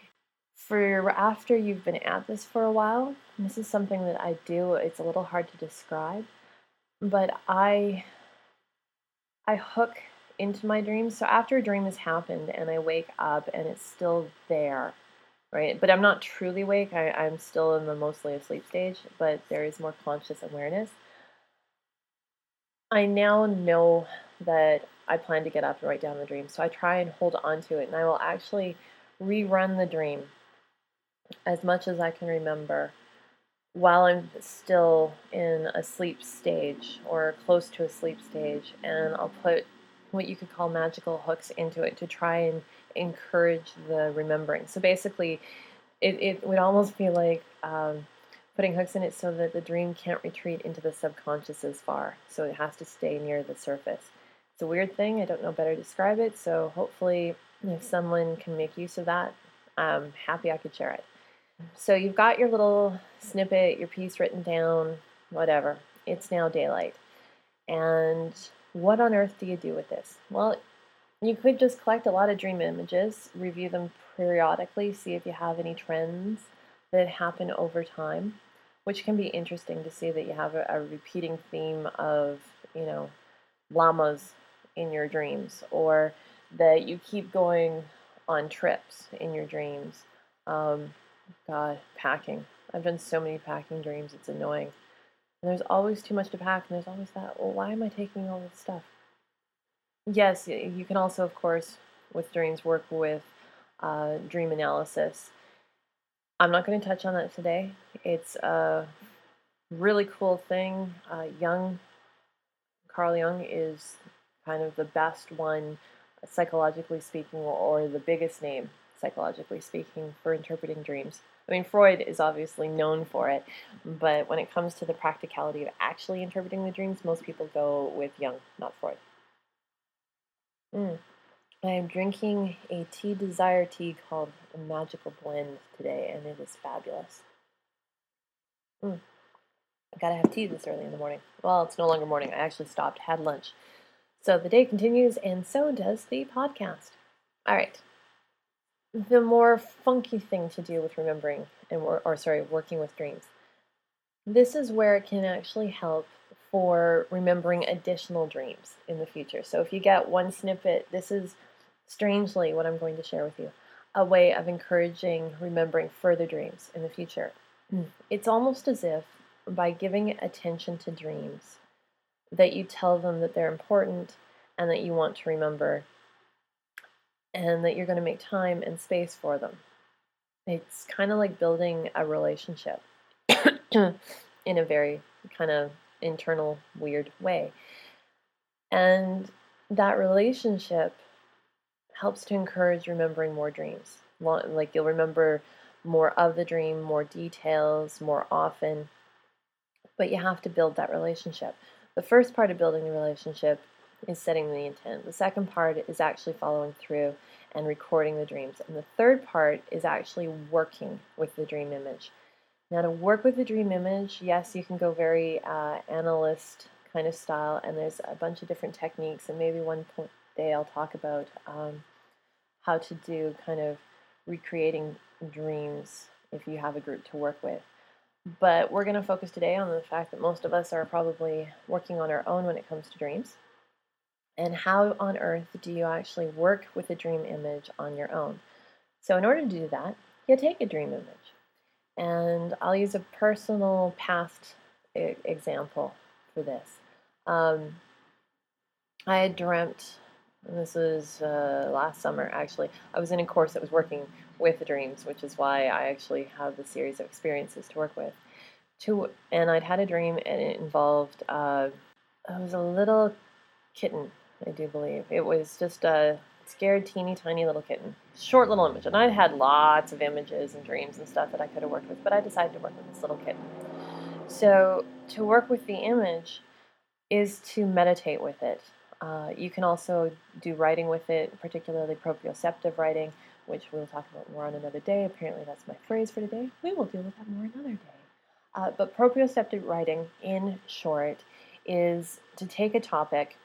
For after you've been at this for a while, this is something that I do. It's a little hard to describe, but I hook into my dreams. So after a dream has happened and I wake up and it's still there, right? But I'm not truly awake. I'm still in the mostly asleep stage, but there is more conscious awareness. I now know that I plan to get up and write down the dream. So I try and hold on to it, and I will actually rerun the dream as much as I can remember while I'm still in a sleep stage or close to a sleep stage, and I'll put what you could call magical hooks into it to try and encourage the remembering. So basically, it would almost be like putting hooks in it so that the dream can't retreat into the subconscious as far. So it has to stay near the surface. It's a weird thing. I don't know better to describe it. So hopefully, if someone can make use of that, I'm happy I could share it. So you've got your little snippet, your piece written down, whatever. It's now daylight. And what on earth do you do with this? Well, you could just collect a lot of dream images, review them periodically, see if you have any trends that happen over time, which can be interesting to see that you have a repeating theme of, llamas in your dreams, or that you keep going on trips in your dreams. God, packing. I've done so many packing dreams, it's annoying. And there's always too much to pack, and there's always that, well, why am I taking all this stuff? Yes, you can also, of course, with dreams, work with dream analysis. I'm not going to touch on that today. It's a really cool thing. Carl Jung is kind of the best one, psychologically speaking, or the biggest name, psychologically speaking, for interpreting dreams. I mean, Freud is obviously known for it, but when it comes to the practicality of actually interpreting the dreams, most people go with Jung, not Freud. I am drinking a tea desire tea called a Magical Blend today, and it is fabulous. I gotta have tea this early in the morning. Well, it's no longer morning. I actually stopped, had lunch. So the day continues, and so does the podcast. All right. The more funky thing to do with remembering, working with dreams. This is where it can actually help for remembering additional dreams in the future. So if you get one snippet, this is strangely what I'm going to share with you, a way of encouraging remembering further dreams in the future. It's almost as if by giving attention to dreams that you tell them that they're important and that you want to remember and that you're going to make time and space for them. It's kind of like building a relationship in a very kind of internal weird way. And that relationship helps to encourage remembering more dreams. Like you'll remember more of the dream, more details, more often, but you have to build that relationship. The first part of building the relationship is setting the intent. The second part is actually following through and recording the dreams. And the third part is actually working with the dream image. Now, to work with the dream image, yes, you can go very analyst kind of style, and there's a bunch of different techniques, and maybe one day I'll talk about how to do kind of recreating dreams if you have a group to work with. But we're going to focus today on the fact that most of us are probably working on our own when it comes to dreams. And how on earth do you actually work with a dream image on your own? So in order to do that, you take a dream image. And I'll use a personal past example for this. I had dreamt, and this was last summer actually, I was in a course that was working with the dreams, which is why I actually have the series of experiences to work with. And I'd had a dream, and it involved, it was a little kitten, I do believe. It was just a scared, teeny tiny little kitten. Short little image. And I had lots of images and dreams and stuff that I could have worked with, but I decided to work with this little kitten. So to work with the image is to meditate with it. You can also do writing with it, particularly proprioceptive writing, which we'll talk about more on another day. Apparently that's my phrase for today. We will deal with that more another day. But proprioceptive writing, in short, is to take a topic,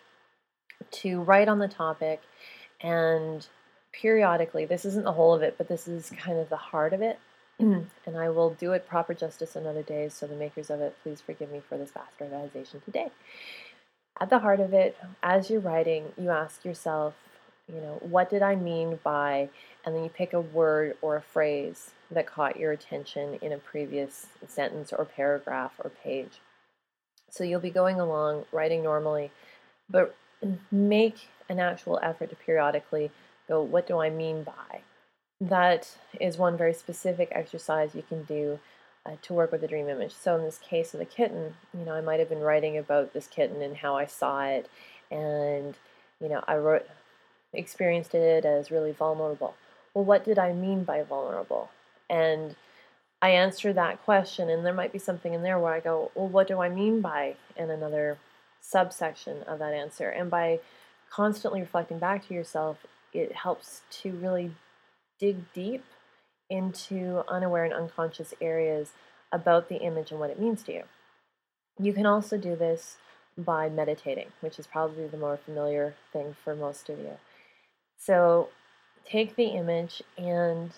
to write on the topic, and periodically, this isn't the whole of it, but this is kind of the heart of it, and I will do it proper justice another day, so the makers of it, please forgive me for this bastardization today. At the heart of it, as you're writing, you ask yourself, what did I mean by, and then you pick a word or a phrase that caught your attention in a previous sentence or paragraph or page. So you'll be going along, writing normally, but make an actual effort to periodically go, what do I mean by? That is one very specific exercise you can do to work with a dream image. So in this case of the kitten, I might have been writing about this kitten and how I saw it, and I experienced it as really vulnerable. Well, what did I mean by vulnerable? And I answer that question, and there might be something in there where I go, well, what do I mean by, and another subsection of that answer. And by constantly reflecting back to yourself, it helps to really dig deep into unaware and unconscious areas about the image and what it means to you. You can also do this by meditating, which is probably the more familiar thing for most of you. So take the image and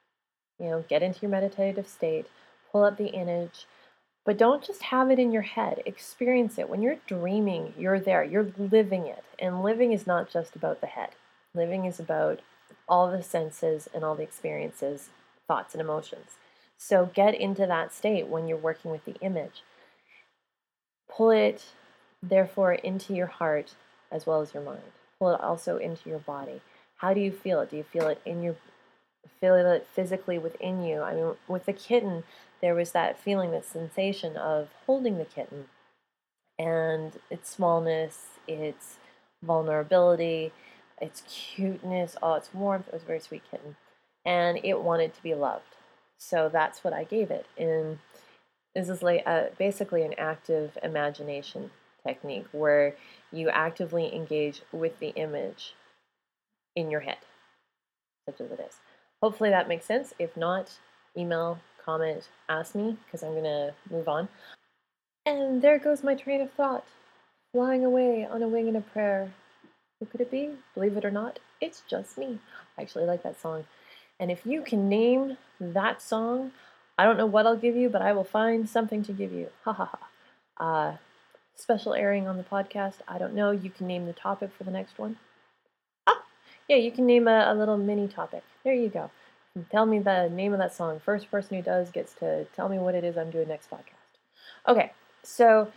get into your meditative state, pull up the image, but don't just have it in your head. Experience it. When you're dreaming, you're there. You're living it. And living is not just about the head. Living is about all the senses and all the experiences, thoughts and emotions. So get into that state when you're working with the image. Pull it, therefore, into your heart as well as your mind. Pull it also into your body. How do you feel it? Do you feel it feel it physically within you? I mean, with the kitten, there was that feeling, that sensation of holding the kitten and its smallness, its vulnerability, its cuteness, its warmth. It was a very sweet kitten, and it wanted to be loved. So that's what I gave it. And this is like basically an active imagination technique where you actively engage with the image in your head, such as it is. Hopefully that makes sense. If not, email, comment, ask me, because I'm going to move on. And there goes my train of thought, flying away on a wing and a prayer. Who could it be? Believe it or not, it's just me. I actually like that song. And if you can name that song, I don't know what I'll give you, but I will find something to give you. Ha ha ha. Special airing on the podcast, I don't know. You can name the topic for the next one. Yeah, you can name a little mini topic. There you go. Tell me the name of that song. First person who does gets to tell me what it is I'm doing next podcast. Okay, so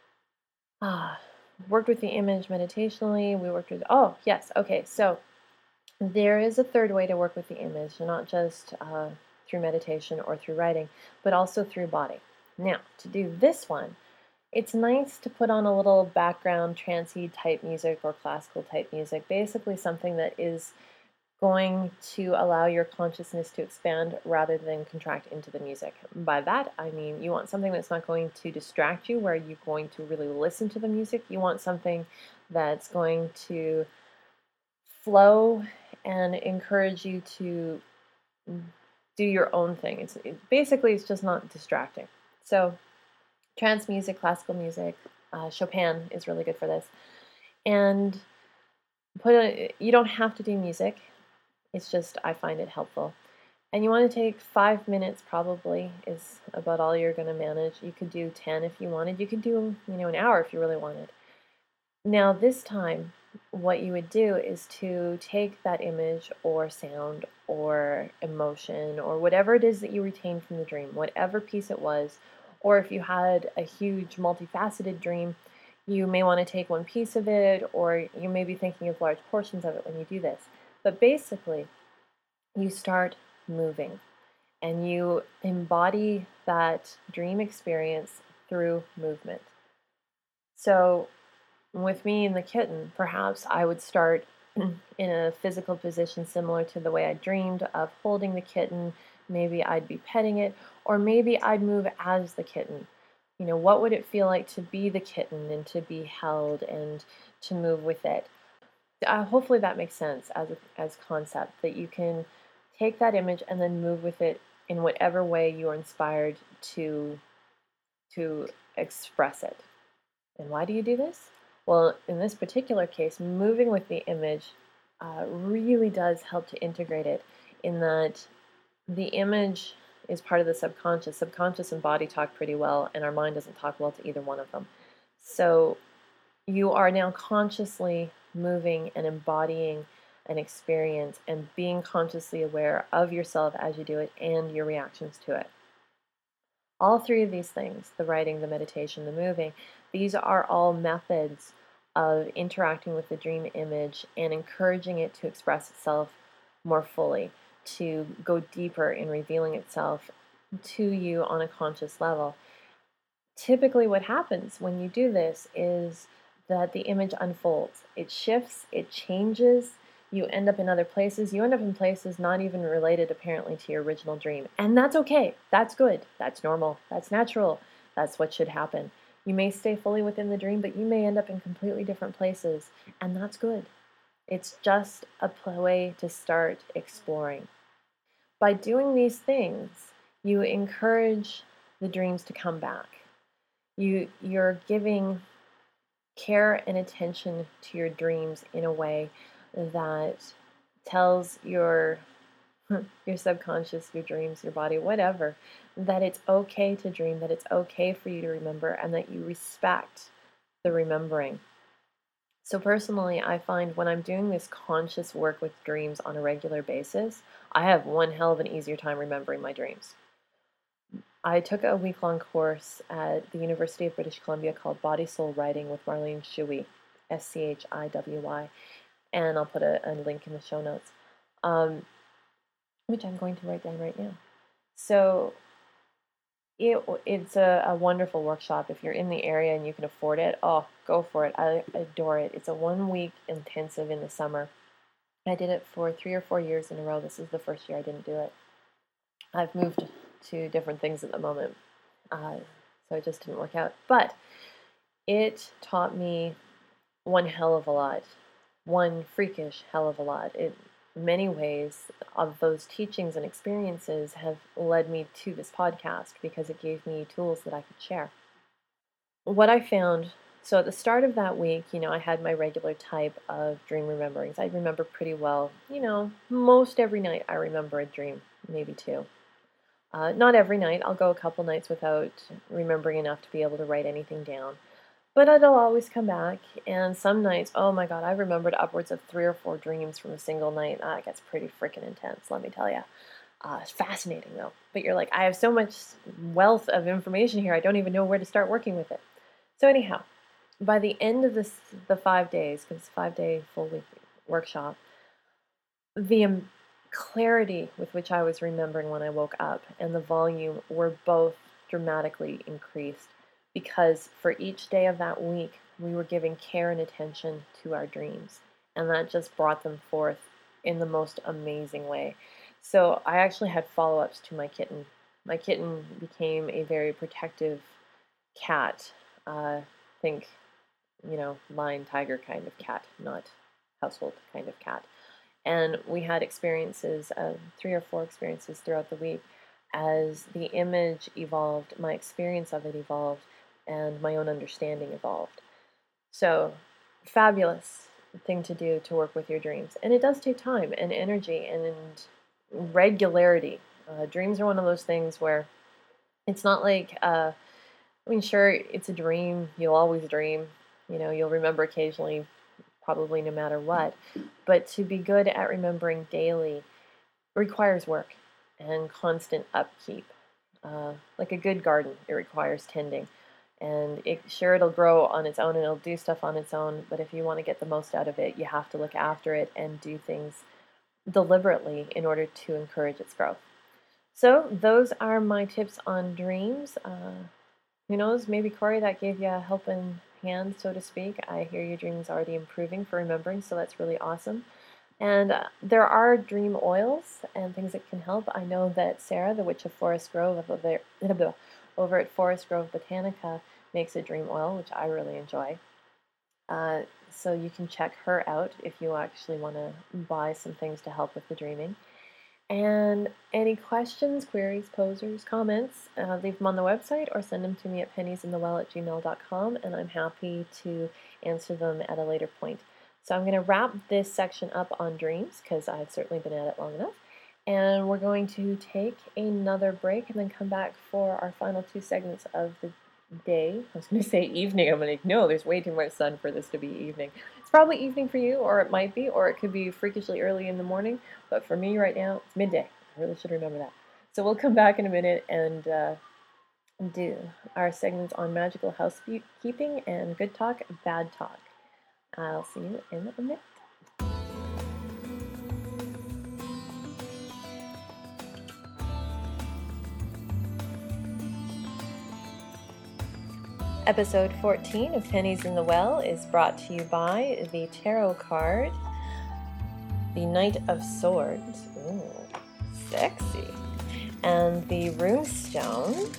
worked with the image meditationally. We worked with, yes, okay, so there is a third way to work with the image, not just through meditation or through writing, but also through body. Now, to do this one, It's nice to put on a little background trancey type music or classical type music, basically something that is going to allow your consciousness to expand rather than contract into the music. By that, I mean you want something that's not going to distract you, where you're going to really listen to the music. You want something that's going to flow and encourage you to do your own thing. Basically, it's just not distracting. So trance music, classical music, Chopin is really good for this. And you don't have to do music. It's just I find it helpful. And you want to take 5 minutes, probably is about all you're going to manage. You could do 10 if you wanted. You could do, an hour if you really wanted. Now this time, what you would do is to take that image or sound or emotion or whatever it is that you retained from the dream, whatever piece it was, or if you had a huge multifaceted dream, you may want to take one piece of it, or you may be thinking of large portions of it when you do this. But basically, you start moving and you embody that dream experience through movement. So with me and the kitten, perhaps I would start in a physical position similar to the way I dreamed of holding the kitten. Maybe I'd be petting it, or maybe I'd move as the kitten. What would it feel like to be the kitten and to be held and to move with it? Hopefully that makes sense as concept, that you can take that image and then move with it in whatever way you're inspired to express it. And why do you do this? Well, in this particular case, moving with the image really does help to integrate it, in that the image is part of the subconscious. Subconscious and body talk pretty well, and our mind doesn't talk well to either one of them. So you are now consciously moving and embodying an experience and being consciously aware of yourself as you do it and your reactions to it. All three of these things, the writing, the meditation, the moving, these are all methods of interacting with the dream image and encouraging it to express itself more fully, to go deeper in revealing itself to you on a conscious level. Typically, what happens when you do this is that the image unfolds. It shifts, it changes, you end up in other places. You end up in places not even related, apparently, to your original dream. And that's okay. That's good. That's normal. That's natural. That's what should happen. You may stay fully within the dream, but you may end up in completely different places, and that's good. It's just a way to start exploring. By doing these things, you encourage the dreams to come back. You're giving care and attention to your dreams in a way that tells your subconscious, your dreams, your body, whatever, that it's okay to dream, that it's okay for you to remember, and that you respect the remembering. So personally, I find when I'm doing this conscious work with dreams on a regular basis, I have one hell of an easier time remembering my dreams. I took a week-long course at the University of British Columbia called Body Soul Writing with Marlene Schiwy, Schiwy, and I'll put a link in the show notes, which I'm going to write down right now. So it's a wonderful workshop. If you're in the area and you can afford it, oh, go for it. I adore it. It's a 1-week intensive in the summer. I did it for 3 or 4 years in a row. This is the first year I didn't do it. I've moved to different things at the moment, so it just didn't work out. But it taught me one hell of a lot, one freakish hell of a lot. In many ways, of those teachings and experiences have led me to this podcast because it gave me tools that I could share. What I found, so at the start of that week, I had my regular type of dream rememberings. I remember pretty well, most every night I remember a dream, maybe two. Not every night. I'll go a couple nights without remembering enough to be able to write anything down. But it'll always come back. And some nights, oh my God, I remembered upwards of 3 or 4 dreams from a single night. It gets pretty freaking intense, let me tell you. It's fascinating though. But you're like, I have so much wealth of information here, I don't even know where to start working with it. So anyhow, by the end of the 5 days, because it's a 5-day full week workshop, the clarity with which I was remembering when I woke up and the volume were both dramatically increased. because for each day of that week, we were giving care and attention to our dreams. And that just brought them forth in the most amazing way. So I actually had follow-ups to my kitten. My kitten became a very protective cat. Think, lion, tiger kind of cat, not household kind of cat. And we had experiences, 3 or 4 experiences throughout the week. As the image evolved, my experience of it evolved, and my own understanding evolved. So, fabulous thing to do to work with your dreams. And it does take time and energy and regularity. Dreams are one of those things where it's not like, sure, it's a dream. You'll always dream. You'll remember occasionally, probably no matter what. But to be good at remembering daily requires work and constant upkeep. Like a good garden, it requires tending. And it'll grow on its own and it'll do stuff on its own, but if you want to get the most out of it, you have to look after it and do things deliberately in order to encourage its growth. So those are my tips on dreams. Who knows, maybe Corey, that gave you a helping hand, so to speak. I hear your dreams already improving for remembering, so that's really awesome. And there are dream oils and things that can help. I know that Sarah, the Witch of Forest Grove, over at Forest Grove Botanica, makes a dream oil, which I really enjoy. So you can check her out if you actually want to buy some things to help with the dreaming. And any questions, queries, posers, comments, leave them on the website or send them to me at penniesinthewell@gmail.com, and I'm happy to answer them at a later point. So I'm going to wrap this section up on dreams because I've certainly been at it long enough. And we're going to take another break and then come back for our final 2 segments of the day. I was going to say evening. I'm like, no, there's way too much sun for this to be evening. It's probably evening for you, or it might be, or it could be freakishly early in the morning. But for me right now, it's midday. I really should remember that. So we'll come back in a minute and do our segments on magical housekeeping and good talk, bad talk. I'll see you in a minute. Episode 14 of Pennies in the Well is brought to you by the tarot card, the Knight of Swords. Ooh, sexy. And the runestone,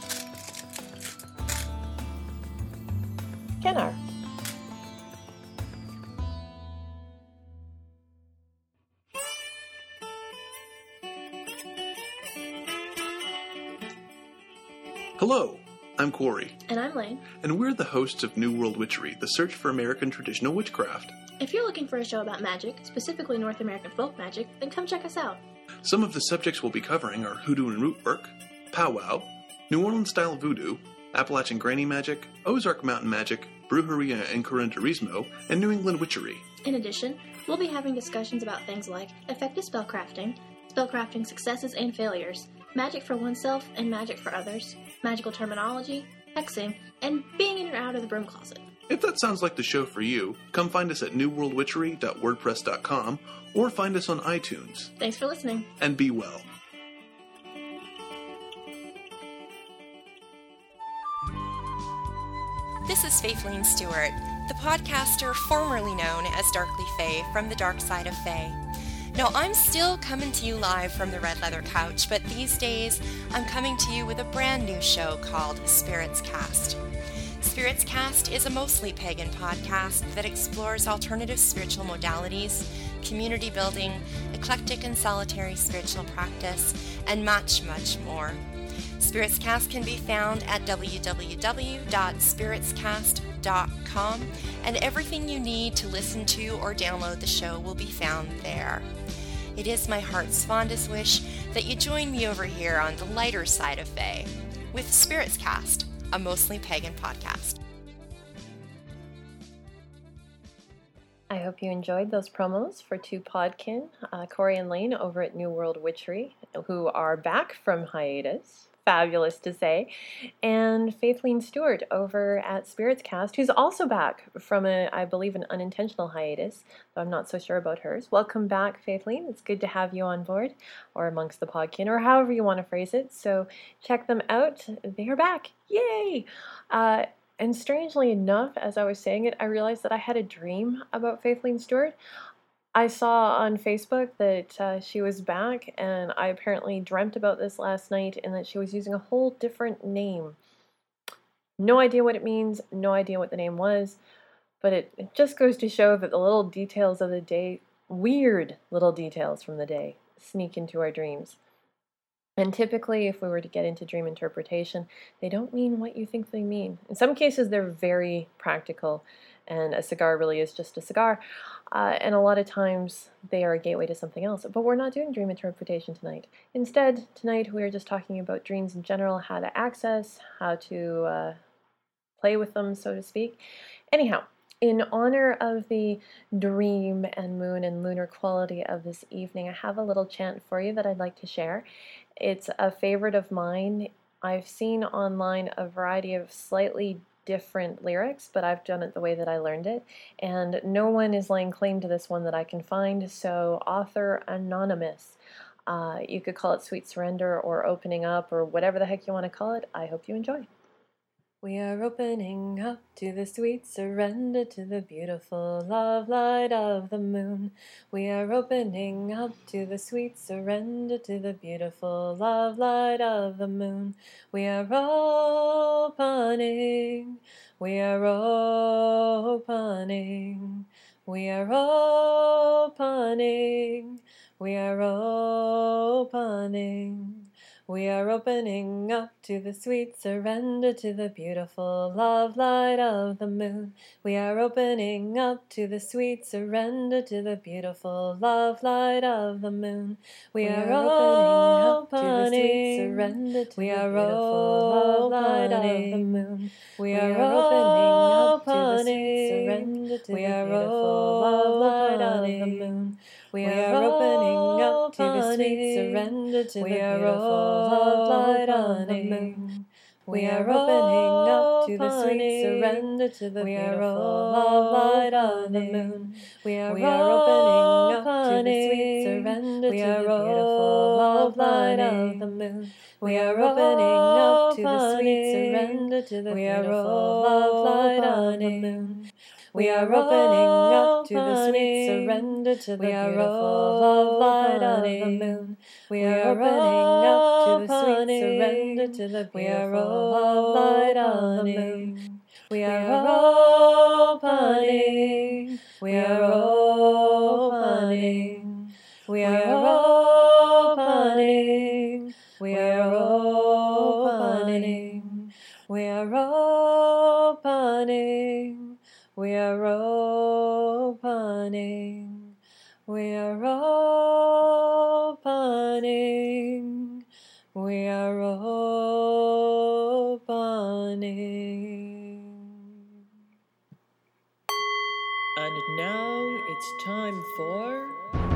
Kennar. Hello, I'm Corey. And I'm Lane. And we're the hosts of New World Witchery, the search for American traditional witchcraft. If you're looking for a show about magic, specifically North American folk magic, then come check us out. Some of the subjects we'll be covering are hoodoo and root work, powwow, New Orleans-style voodoo, Appalachian granny magic, Ozark mountain magic, brujeria and curanderismo, and New England witchery. In addition, we'll be having discussions about things like effective spellcrafting successes and failures, magic for oneself and magic for others, magical terminology, hexing, and being in or out of the broom closet. If that sounds like the show for you, come find us at newworldwitchery.wordpress.com or find us on iTunes. Thanks for listening. And be well. This is Faithleen Stewart, the podcaster formerly known as Darkly Fae from the Dark Side of Fae. Now, I'm still coming to you live from the Red Leather Couch, but these days I'm coming to you with a brand new show called Spirits Cast. Spirits Cast is a mostly pagan podcast that explores alternative spiritual modalities, community building, eclectic and solitary spiritual practice, and much, much more. Spirits Cast can be found at www.spiritscast.com, and everything you need to listen to or download the show will be found there. It is my heart's fondest wish that you join me over here on the lighter side of Fae with Spirits Cast, a mostly pagan podcast. I hope you enjoyed those promos for two podkin, Corey and Lane over at New World Witchery, who are back from hiatus. Fabulous to say. And Faithleen Stewart over at Spirits Cast, who's also back from I believe, an unintentional hiatus, though I'm not so sure about hers. Welcome back, Faithleen. It's good to have you on board, or amongst the podkin, or however you want to phrase it. So check them out. They are back. Yay! And strangely enough, as I was saying it, I realized that I had a dream about Faithleen Stewart. I saw on Facebook that she was back, and I apparently dreamt about this last night, and that she was using a whole different name. No idea what it means, no idea what the name was, but it just goes to show that the little details of the day, weird little details from the day, sneak into our dreams. And typically, if we were to get into dream interpretation, they don't mean what you think they mean. In some cases, they're very practical, and a cigar really is just a cigar. And a lot of times, they are a gateway to something else. But we're not doing dream interpretation tonight. Instead, tonight we are just talking about dreams in general, how to access, how to play with them, so to speak. Anyhow, in honor of the dream and moon and lunar quality of this evening, I have a little chant for you that I'd like to share. It's a favorite of mine. I've seen online a variety of slightly different lyrics, but I've done it the way that I learned it, and no one is laying claim to this one that I can find, so author anonymous. You could call it Sweet Surrender or Opening Up or whatever the heck you want to call it. I hope you enjoy. We are opening up to the sweet surrender, to the beautiful love light of the moon. We are opening up to the sweet surrender, to the beautiful love light of the moon. We are opening, we are opening, we are opening, we are opening. We are opening up to the sweet surrender, to the beautiful love light of the moon. We are opening up to the sweet surrender, to the beautiful love light of the moon. We are opening up to the sweet surrender, to the beautiful love light of the moon. We are opening up to the sweet surrender, to the beautiful love light of the moon. We are opening up to the sweet surrender, to the beautiful love light of the moon. We are opening up to the sweet surrender, to the beautiful love light of the moon. We are opening up to the sweet surrender, to the beautiful love light of the moon. We are opening up to the sweet surrender, to the beautiful love light of the moon. We are opening up to the sweet surrender, to the beautiful love light of the moon. We are opening up to the sweet surrender, to the beautiful love light of the moon. We are opening, we are opening, we are opening, we are opening, we are opening. We are opening, we are opening, we are opening. And now it's time for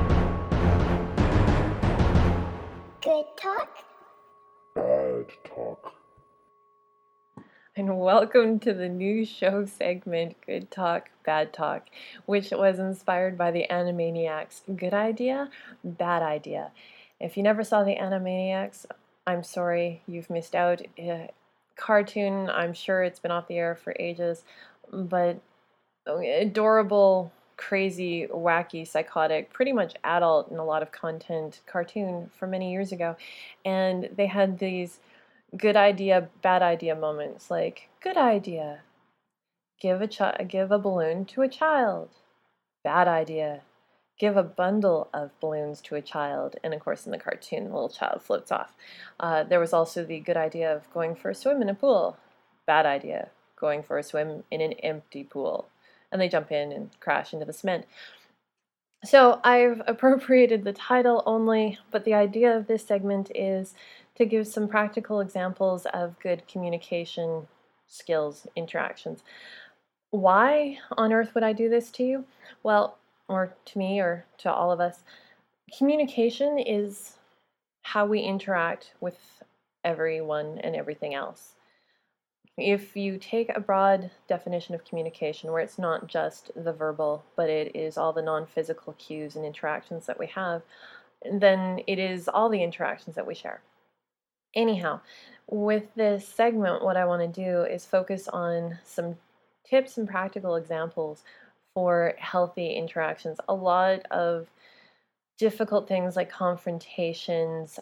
Good Talk, Bad Talk. And welcome to the new show segment, Good Talk, Bad Talk, which was inspired by the Animaniacs. Good idea, bad idea. If you never saw the Animaniacs, I'm sorry, you've missed out. Cartoon, I'm sure it's been off the air for ages, but adorable, crazy, wacky, psychotic, pretty much adult in a lot of content cartoon from many years ago. And they had these good idea, bad idea moments, like, good idea, give a balloon to a child. Bad idea, give a bundle of balloons to a child. And of course, in the cartoon, the little child floats off. There was also the good idea of going for a swim in a pool. Bad idea, going for a swim in an empty pool. And they jump in and crash into the cement. So I've appropriated the title only, but the idea of this segment is to give some practical examples of good communication skills, interactions. Why on earth would I do this to you? Well, or to me, or to all of us, communication is how we interact with everyone and everything else. If you take a broad definition of communication, where it's not just the verbal, but it is all the non-physical cues and interactions that we have, then it is all the interactions that we share. Anyhow, with this segment, what I want to do is focus on some tips and practical examples for healthy interactions. A lot of difficult things like confrontations,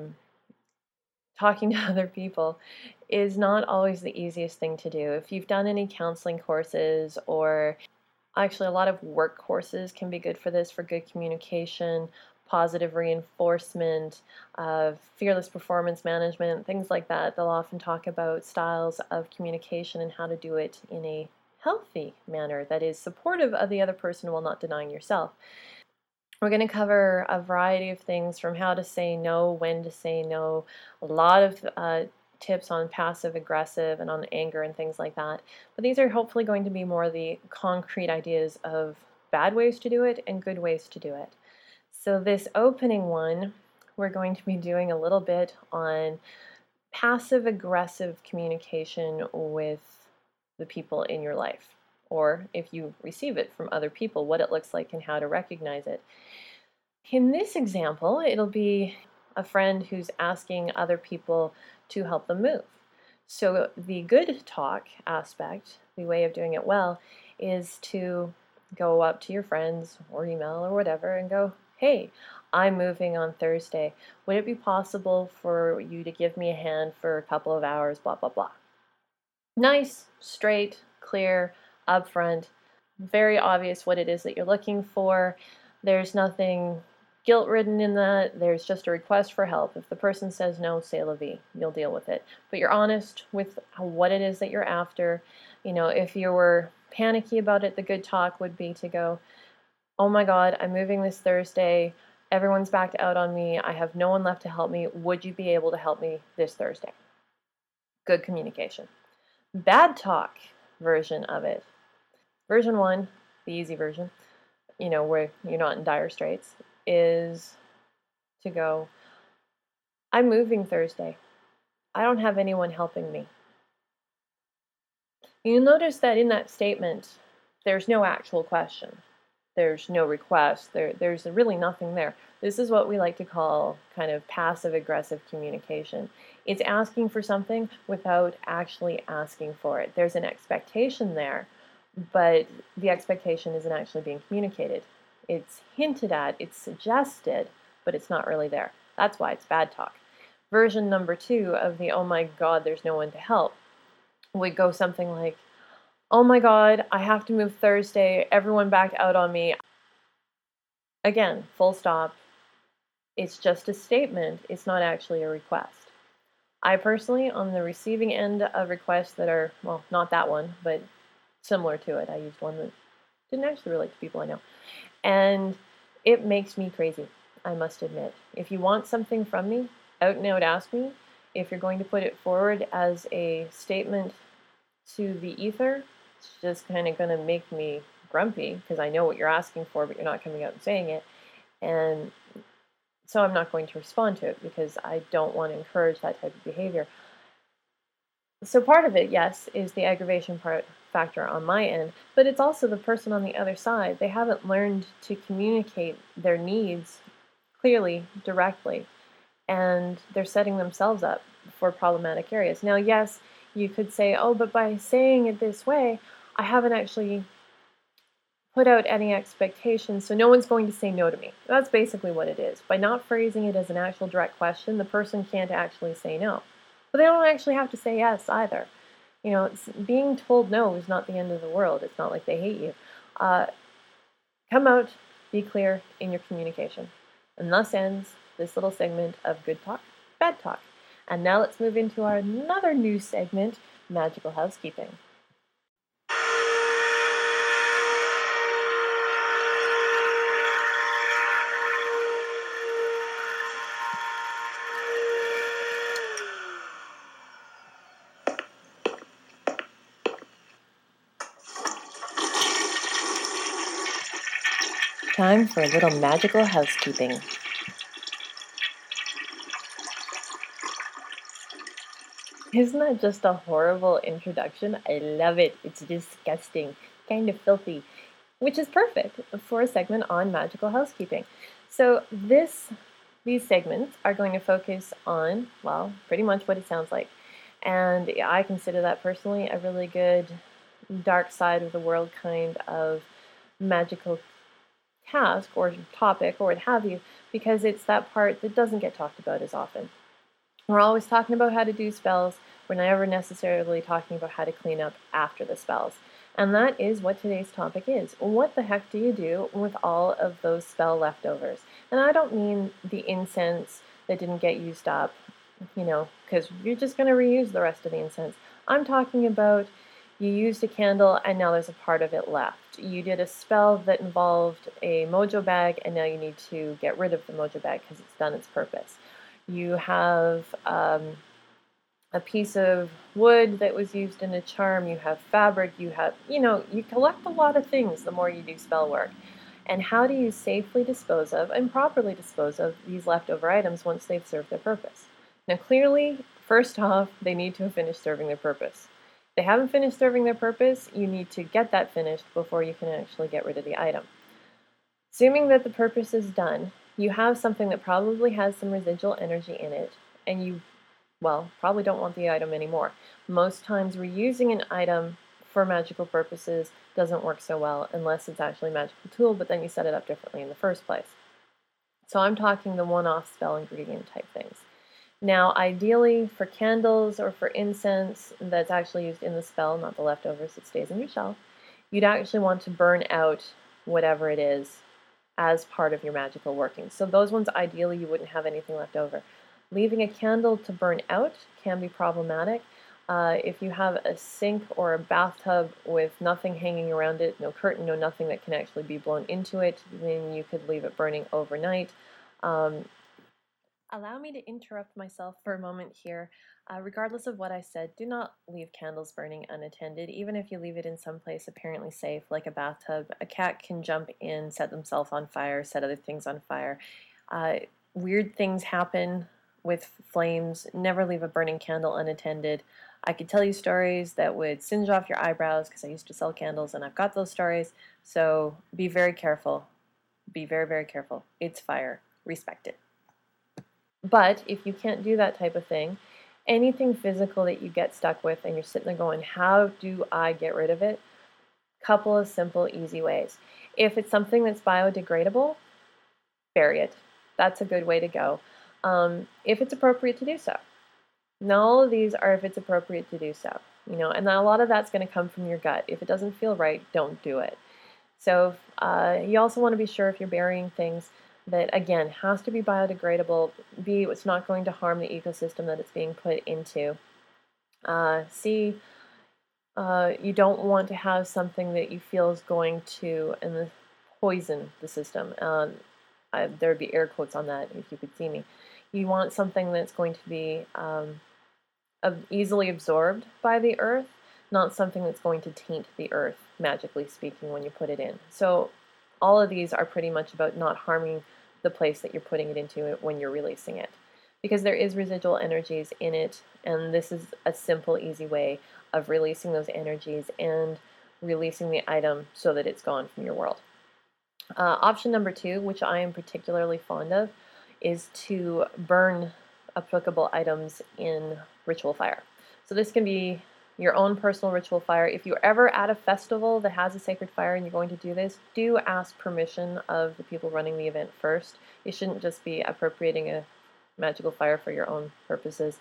talking to other people is not always the easiest thing to do. If you've done any counseling courses, or actually a lot of work courses can be good for this, for good communication, positive reinforcement, fearless performance management, things like that. They'll often talk about styles of communication and how to do it in a healthy manner that is supportive of the other person while not denying yourself. We're going to cover a variety of things, from how to say no, when to say no, a lot of tips on passive aggressive and on anger and things like that. But these are hopefully going to be more the concrete ideas of bad ways to do it and good ways to do it. So this opening one, we're going to be doing a little bit on passive aggressive communication with the people in your life, or if you receive it from other people, what it looks like and how to recognize it. In this example, it'll be a friend who's asking other people to help them move. So the good talk aspect, the way of doing it well, is to go up to your friends or email or whatever and go, hey, I'm moving on Thursday. Would it be possible for you to give me a hand for a couple of hours, blah, blah, blah. Nice, straight, clear, upfront, very obvious what it is that you're looking for. There's nothing guilt-ridden in that. There's just a request for help. If the person says no, c'est la vie. You'll deal with it. But you're honest with what it is that you're after. You know, if you were panicky about it, the good talk would be to go, oh my God, I'm moving this Thursday. Everyone's backed out on me. I have no one left to help me. Would you be able to help me this Thursday? Good communication. Bad talk version of it. Version 1, the easy version, you know, where you're not in dire straits, is to go, I'm moving Thursday. I don't have anyone helping me. You'll notice that in that statement, there's no actual question. There's no request. There's really nothing there. This is what we like to call kind of passive-aggressive communication. It's asking for something without actually asking for it. There's an expectation there, but the expectation isn't actually being communicated. It's hinted at, it's suggested, but it's not really there. That's why it's bad talk. Version number 2 of the oh my God, there's no one to help would go something like, oh my God, I have to move Thursday. Everyone backed out on me. Again, full stop. It's just a statement. It's not actually a request. I personally, on the receiving end of requests that are, well, not that one, but similar to it. I used one that didn't actually relate to people I know. And it makes me crazy, I must admit. If you want something from me, out and out ask me. If you're going to put it forward as a statement to the ether, it's just kind of going to make me grumpy because I know what you're asking for, but you're not coming out and saying it. And so I'm not going to respond to it because I don't want to encourage that type of behavior. So part of it, yes, is the aggravation factor on my end, but it's also the person on the other side. They haven't learned to communicate their needs clearly, directly, and they're setting themselves up for problematic areas. Now, yes, you could say, oh, but by saying it this way, I haven't actually put out any expectations, so no one's going to say no to me. That's basically what it is. By not phrasing it as an actual direct question, the person can't actually say no. But they don't actually have to say yes either. You know, being told no is not the end of the world. It's not like they hate you. Come out, be clear in your communication. And thus ends this little segment of good talk, bad talk. And now let's move into our another new segment, magical housekeeping. Time for a little magical housekeeping. Isn't that just a horrible introduction? I love it. It's disgusting, kind of filthy, which is perfect for a segment on magical housekeeping. So these segments are going to focus on, well, pretty much what it sounds like. And I consider that personally a really good dark side of the world kind of magical task or topic or what have you, because it's that part that doesn't get talked about as often. We're always talking about how to do spells. We're never necessarily talking about how to clean up after the spells. And that is what today's topic is. What the heck do you do with all of those spell leftovers? And I don't mean the incense that didn't get used up, because you're just going to reuse the rest of the incense. I'm talking about you used a candle and now there's a part of it left. You did a spell that involved a mojo bag and now you need to get rid of the mojo bag because it's done its purpose. You have a piece of wood that was used in a charm, you have fabric, you collect a lot of things the more you do spell work. And how do you safely dispose of and properly dispose of these leftover items once they've served their purpose? Now clearly, first off, they need to have finished serving their purpose. If they haven't finished serving their purpose, you need to get that finished before you can actually get rid of the item. Assuming that the purpose is done, you have something that probably has some residual energy in it, and you, probably don't want the item anymore. Most times reusing an item for magical purposes doesn't work so well unless it's actually a magical tool, but then you set it up differently in the first place. So I'm talking the one-off spell ingredient type things. Now, ideally, for candles or for incense that's actually used in the spell, not the leftovers that stays in your shelf, you'd actually want to burn out whatever it is as part of your magical working. So those ones, ideally, you wouldn't have anything left over. Leaving a candle to burn out can be problematic. If you have a sink or a bathtub with nothing hanging around it, no curtain, no nothing that can actually be blown into it, then you could leave it burning overnight. Allow me to interrupt myself for a moment here. Regardless of what I said, do not leave candles burning unattended. Even if you leave it in some place apparently safe, like a bathtub, a cat can jump in, set themselves on fire, set other things on fire. Weird things happen with flames. Never leave a burning candle unattended. I could tell you stories that would singe off your eyebrows because I used to sell candles and I've got those stories. So be very careful. Be very, very careful. It's fire. Respect it. But if you can't do that type of thing, anything physical that you get stuck with and you're sitting there going, how do I get rid of it? Couple of simple, easy ways. If it's something that's biodegradable, bury it. That's a good way to go. If it's appropriate to do so. Now, all of these are if it's appropriate to do so. And a lot of that's going to come from your gut. If it doesn't feel right, don't do it. So you also want to be sure if you're burying things that, again, has to be biodegradable. B, it's not going to harm the ecosystem that it's being put into. C, you don't want to have something that you feel is going to poison the system. There would be air quotes on that if you could see me. You want something that's going to be easily absorbed by the earth, not something that's going to taint the earth, magically speaking, when you put it in. So all of these are pretty much about not harming the place that you're putting it into when you're releasing it, because there is residual energies in it, and this is a simple, easy way of releasing those energies and releasing the item so that it's gone from your world. Option number 2, which I am particularly fond of, is to burn applicable items in ritual fire. So this can be your own personal ritual fire. If you're ever at a festival that has a sacred fire and you're going to do this, do ask permission of the people running the event first. You shouldn't just be appropriating a magical fire for your own purposes.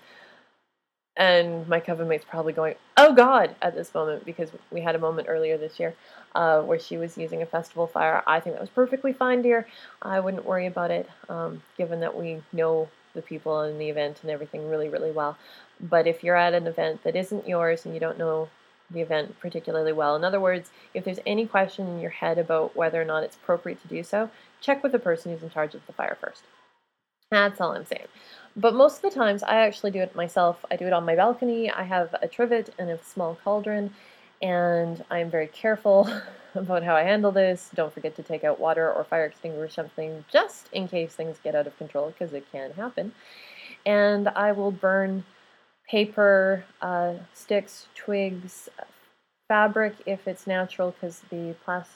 And my coven mate's probably going, oh God, at this moment, because we had a moment earlier this year where she was using a festival fire. I think that was perfectly fine, dear. I wouldn't worry about it, given that we know the people in the event and everything really, really well. But if you're at an event that isn't yours and you don't know the event particularly well, in other words, if there's any question in your head about whether or not it's appropriate to do so, check with the person who's in charge of the fire first. That's all I'm saying. But most of the times I actually do it myself. I do it on my balcony. I have a trivet and a small cauldron, and I'm very careful about how I handle this. Don't forget to take out water or fire extinguish something just in case things get out of control, because it can happen. And I will burn paper, sticks, twigs, fabric if it's natural, because the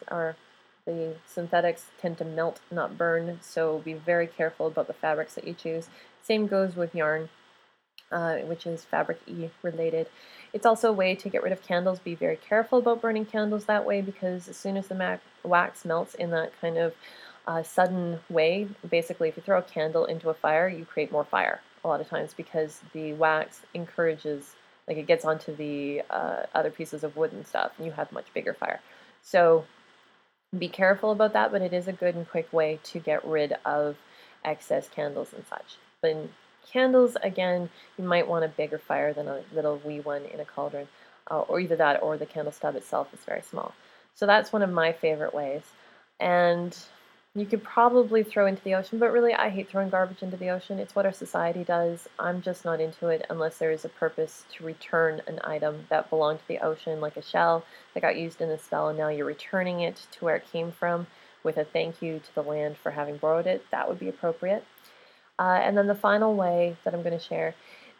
synthetics tend to melt, not burn, so be very careful about the fabrics that you choose. Same goes with yarn, which is fabric-y related. It's also a way to get rid of candles. Be very careful about burning candles that way, because as soon as the wax melts in that kind of sudden way, basically if you throw a candle into a fire, you create more fire a lot of times, because the wax encourages, like, it gets onto the other pieces of wood and stuff, and you have much bigger fire. So be careful about that, but it is a good and quick way to get rid of excess candles and such. But in candles, again, you might want a bigger fire than a little wee one in a cauldron, or either that or the candle stub itself is very small. So that's one of my favorite ways. And you could probably throw into the ocean, but really I hate throwing garbage into the ocean. It's what our society does. I'm just not into it unless there is a purpose to return an item that belonged to the ocean, like a shell that got used in a spell, and now you're returning it to where it came from with a thank you to the land for having borrowed it. That would be appropriate. And then the final way that I'm going to share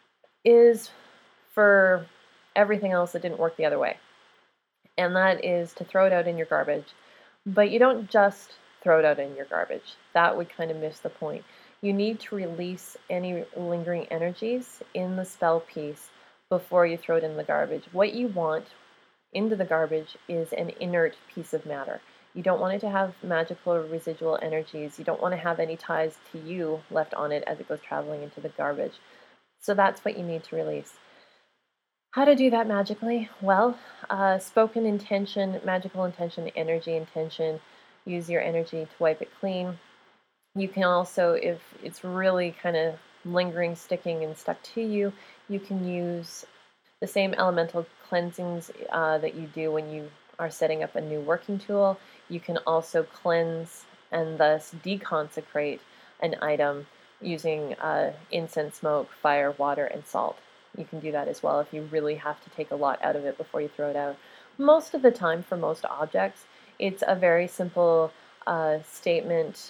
is for everything else that didn't work the other way. And that is to throw it out in your garbage. But you don't just throw it out in your garbage. That would kind of miss the point. You need to release any lingering energies in the spell piece before you throw it in the garbage. What you want into the garbage is an inert piece of matter. You don't want it to have magical or residual energies. You don't want to have any ties to you left on it as it goes traveling into the garbage. So that's what you need to release. How to do that magically? Well, spoken intention, magical intention, energy intention. Use your energy to wipe it clean. You can also, if it's really kind of lingering, sticking, and stuck to you, you can use the same elemental cleansings that you do when you are setting up a new working tool. You can also cleanse and thus deconsecrate an item using incense, smoke, fire, water, and salt. You can do that as well if you really have to take a lot out of it before you throw it out. Most of the time, for most objects, it's a very simple statement.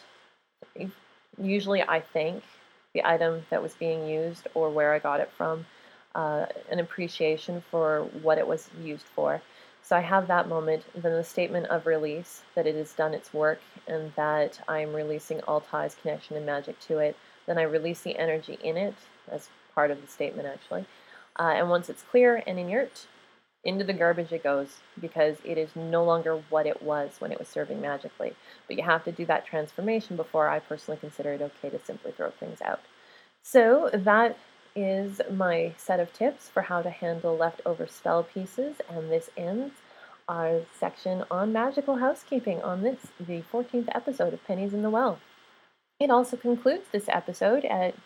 Usually I thank the item that was being used or where I got it from, an appreciation for what it was used for. So I have that moment, then the statement of release, that it has done its work and that I'm releasing all ties, connection, and magic to it. Then I release the energy in it as part of the statement, actually. And once it's clear and inert, into the garbage it goes, because it is no longer what it was when it was serving magically. But you have to do that transformation before I personally consider it okay to simply throw things out. So that is my set of tips for how to handle leftover spell pieces, and this ends our section on magical housekeeping on this, the 14th episode of Pennies in the Well. It also concludes this episode at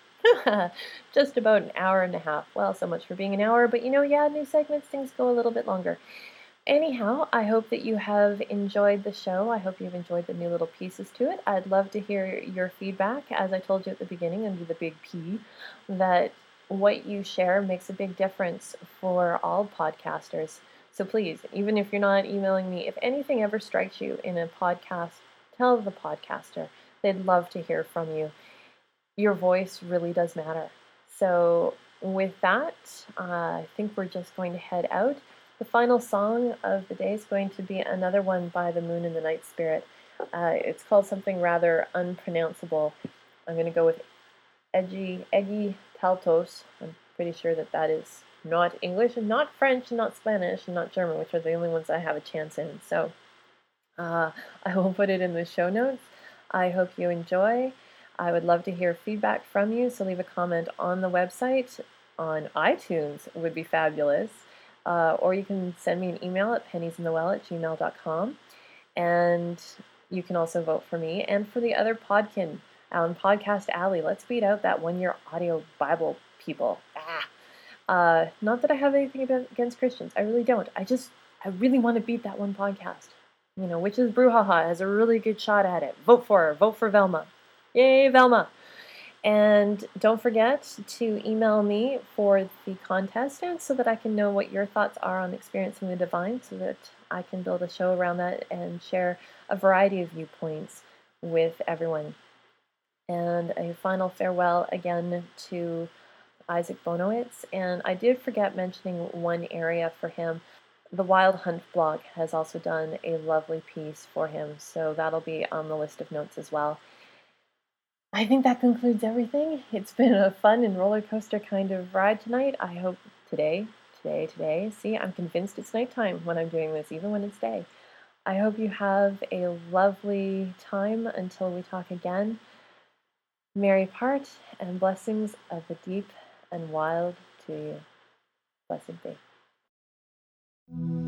just about an hour and a half. Well, so much for being an hour, but new segments, things go a little bit longer. Anyhow, I hope that you have enjoyed the show. I hope you've enjoyed the new little pieces to it. I'd love to hear your feedback. As I told you at the beginning, under the big P, that what you share makes a big difference for all podcasters. So please, even if you're not emailing me, if anything ever strikes you in a podcast, tell the podcaster. They'd love to hear from you. Your voice really does matter. So with that, I think we're just going to head out. The final song of the day is going to be another one by the Moon and the Night Spirit. It's called something rather unpronounceable. I'm going to go with Egi Taltos. I'm pretty sure that is not English, and not French, and not Spanish, and not German, which are the only ones I have a chance in. So I will put it in the show notes. I hope you enjoy. I would love to hear feedback from you, so leave a comment on the website. On iTunes would be fabulous. Or you can send me an email at penniesinthewell@gmail.com. And you can also vote for me and for the other podkin on Podcast Alley. Let's beat out that one-year audio Bible people. Not that I have anything against Christians. I really don't. I really want to beat that one podcast. Witches Brouhaha has a really good shot at it. Vote for her. Vote for Velma. Yay, Velma. And don't forget to email me for the contest and so that I can know what your thoughts are on experiencing the divine, so that I can build a show around that and share a variety of viewpoints with everyone. And a final farewell again to Isaac Bonowitz. And I did forget mentioning one area for him. The Wild Hunt blog has also done a lovely piece for him, so that'll be on the list of notes as well. I think that concludes everything. It's been a fun and roller coaster kind of ride tonight. I hope today. See, I'm convinced it's nighttime when I'm doing this, even when it's day. I hope you have a lovely time until we talk again. Merry part and blessings of the deep and wild to you. Blessed be.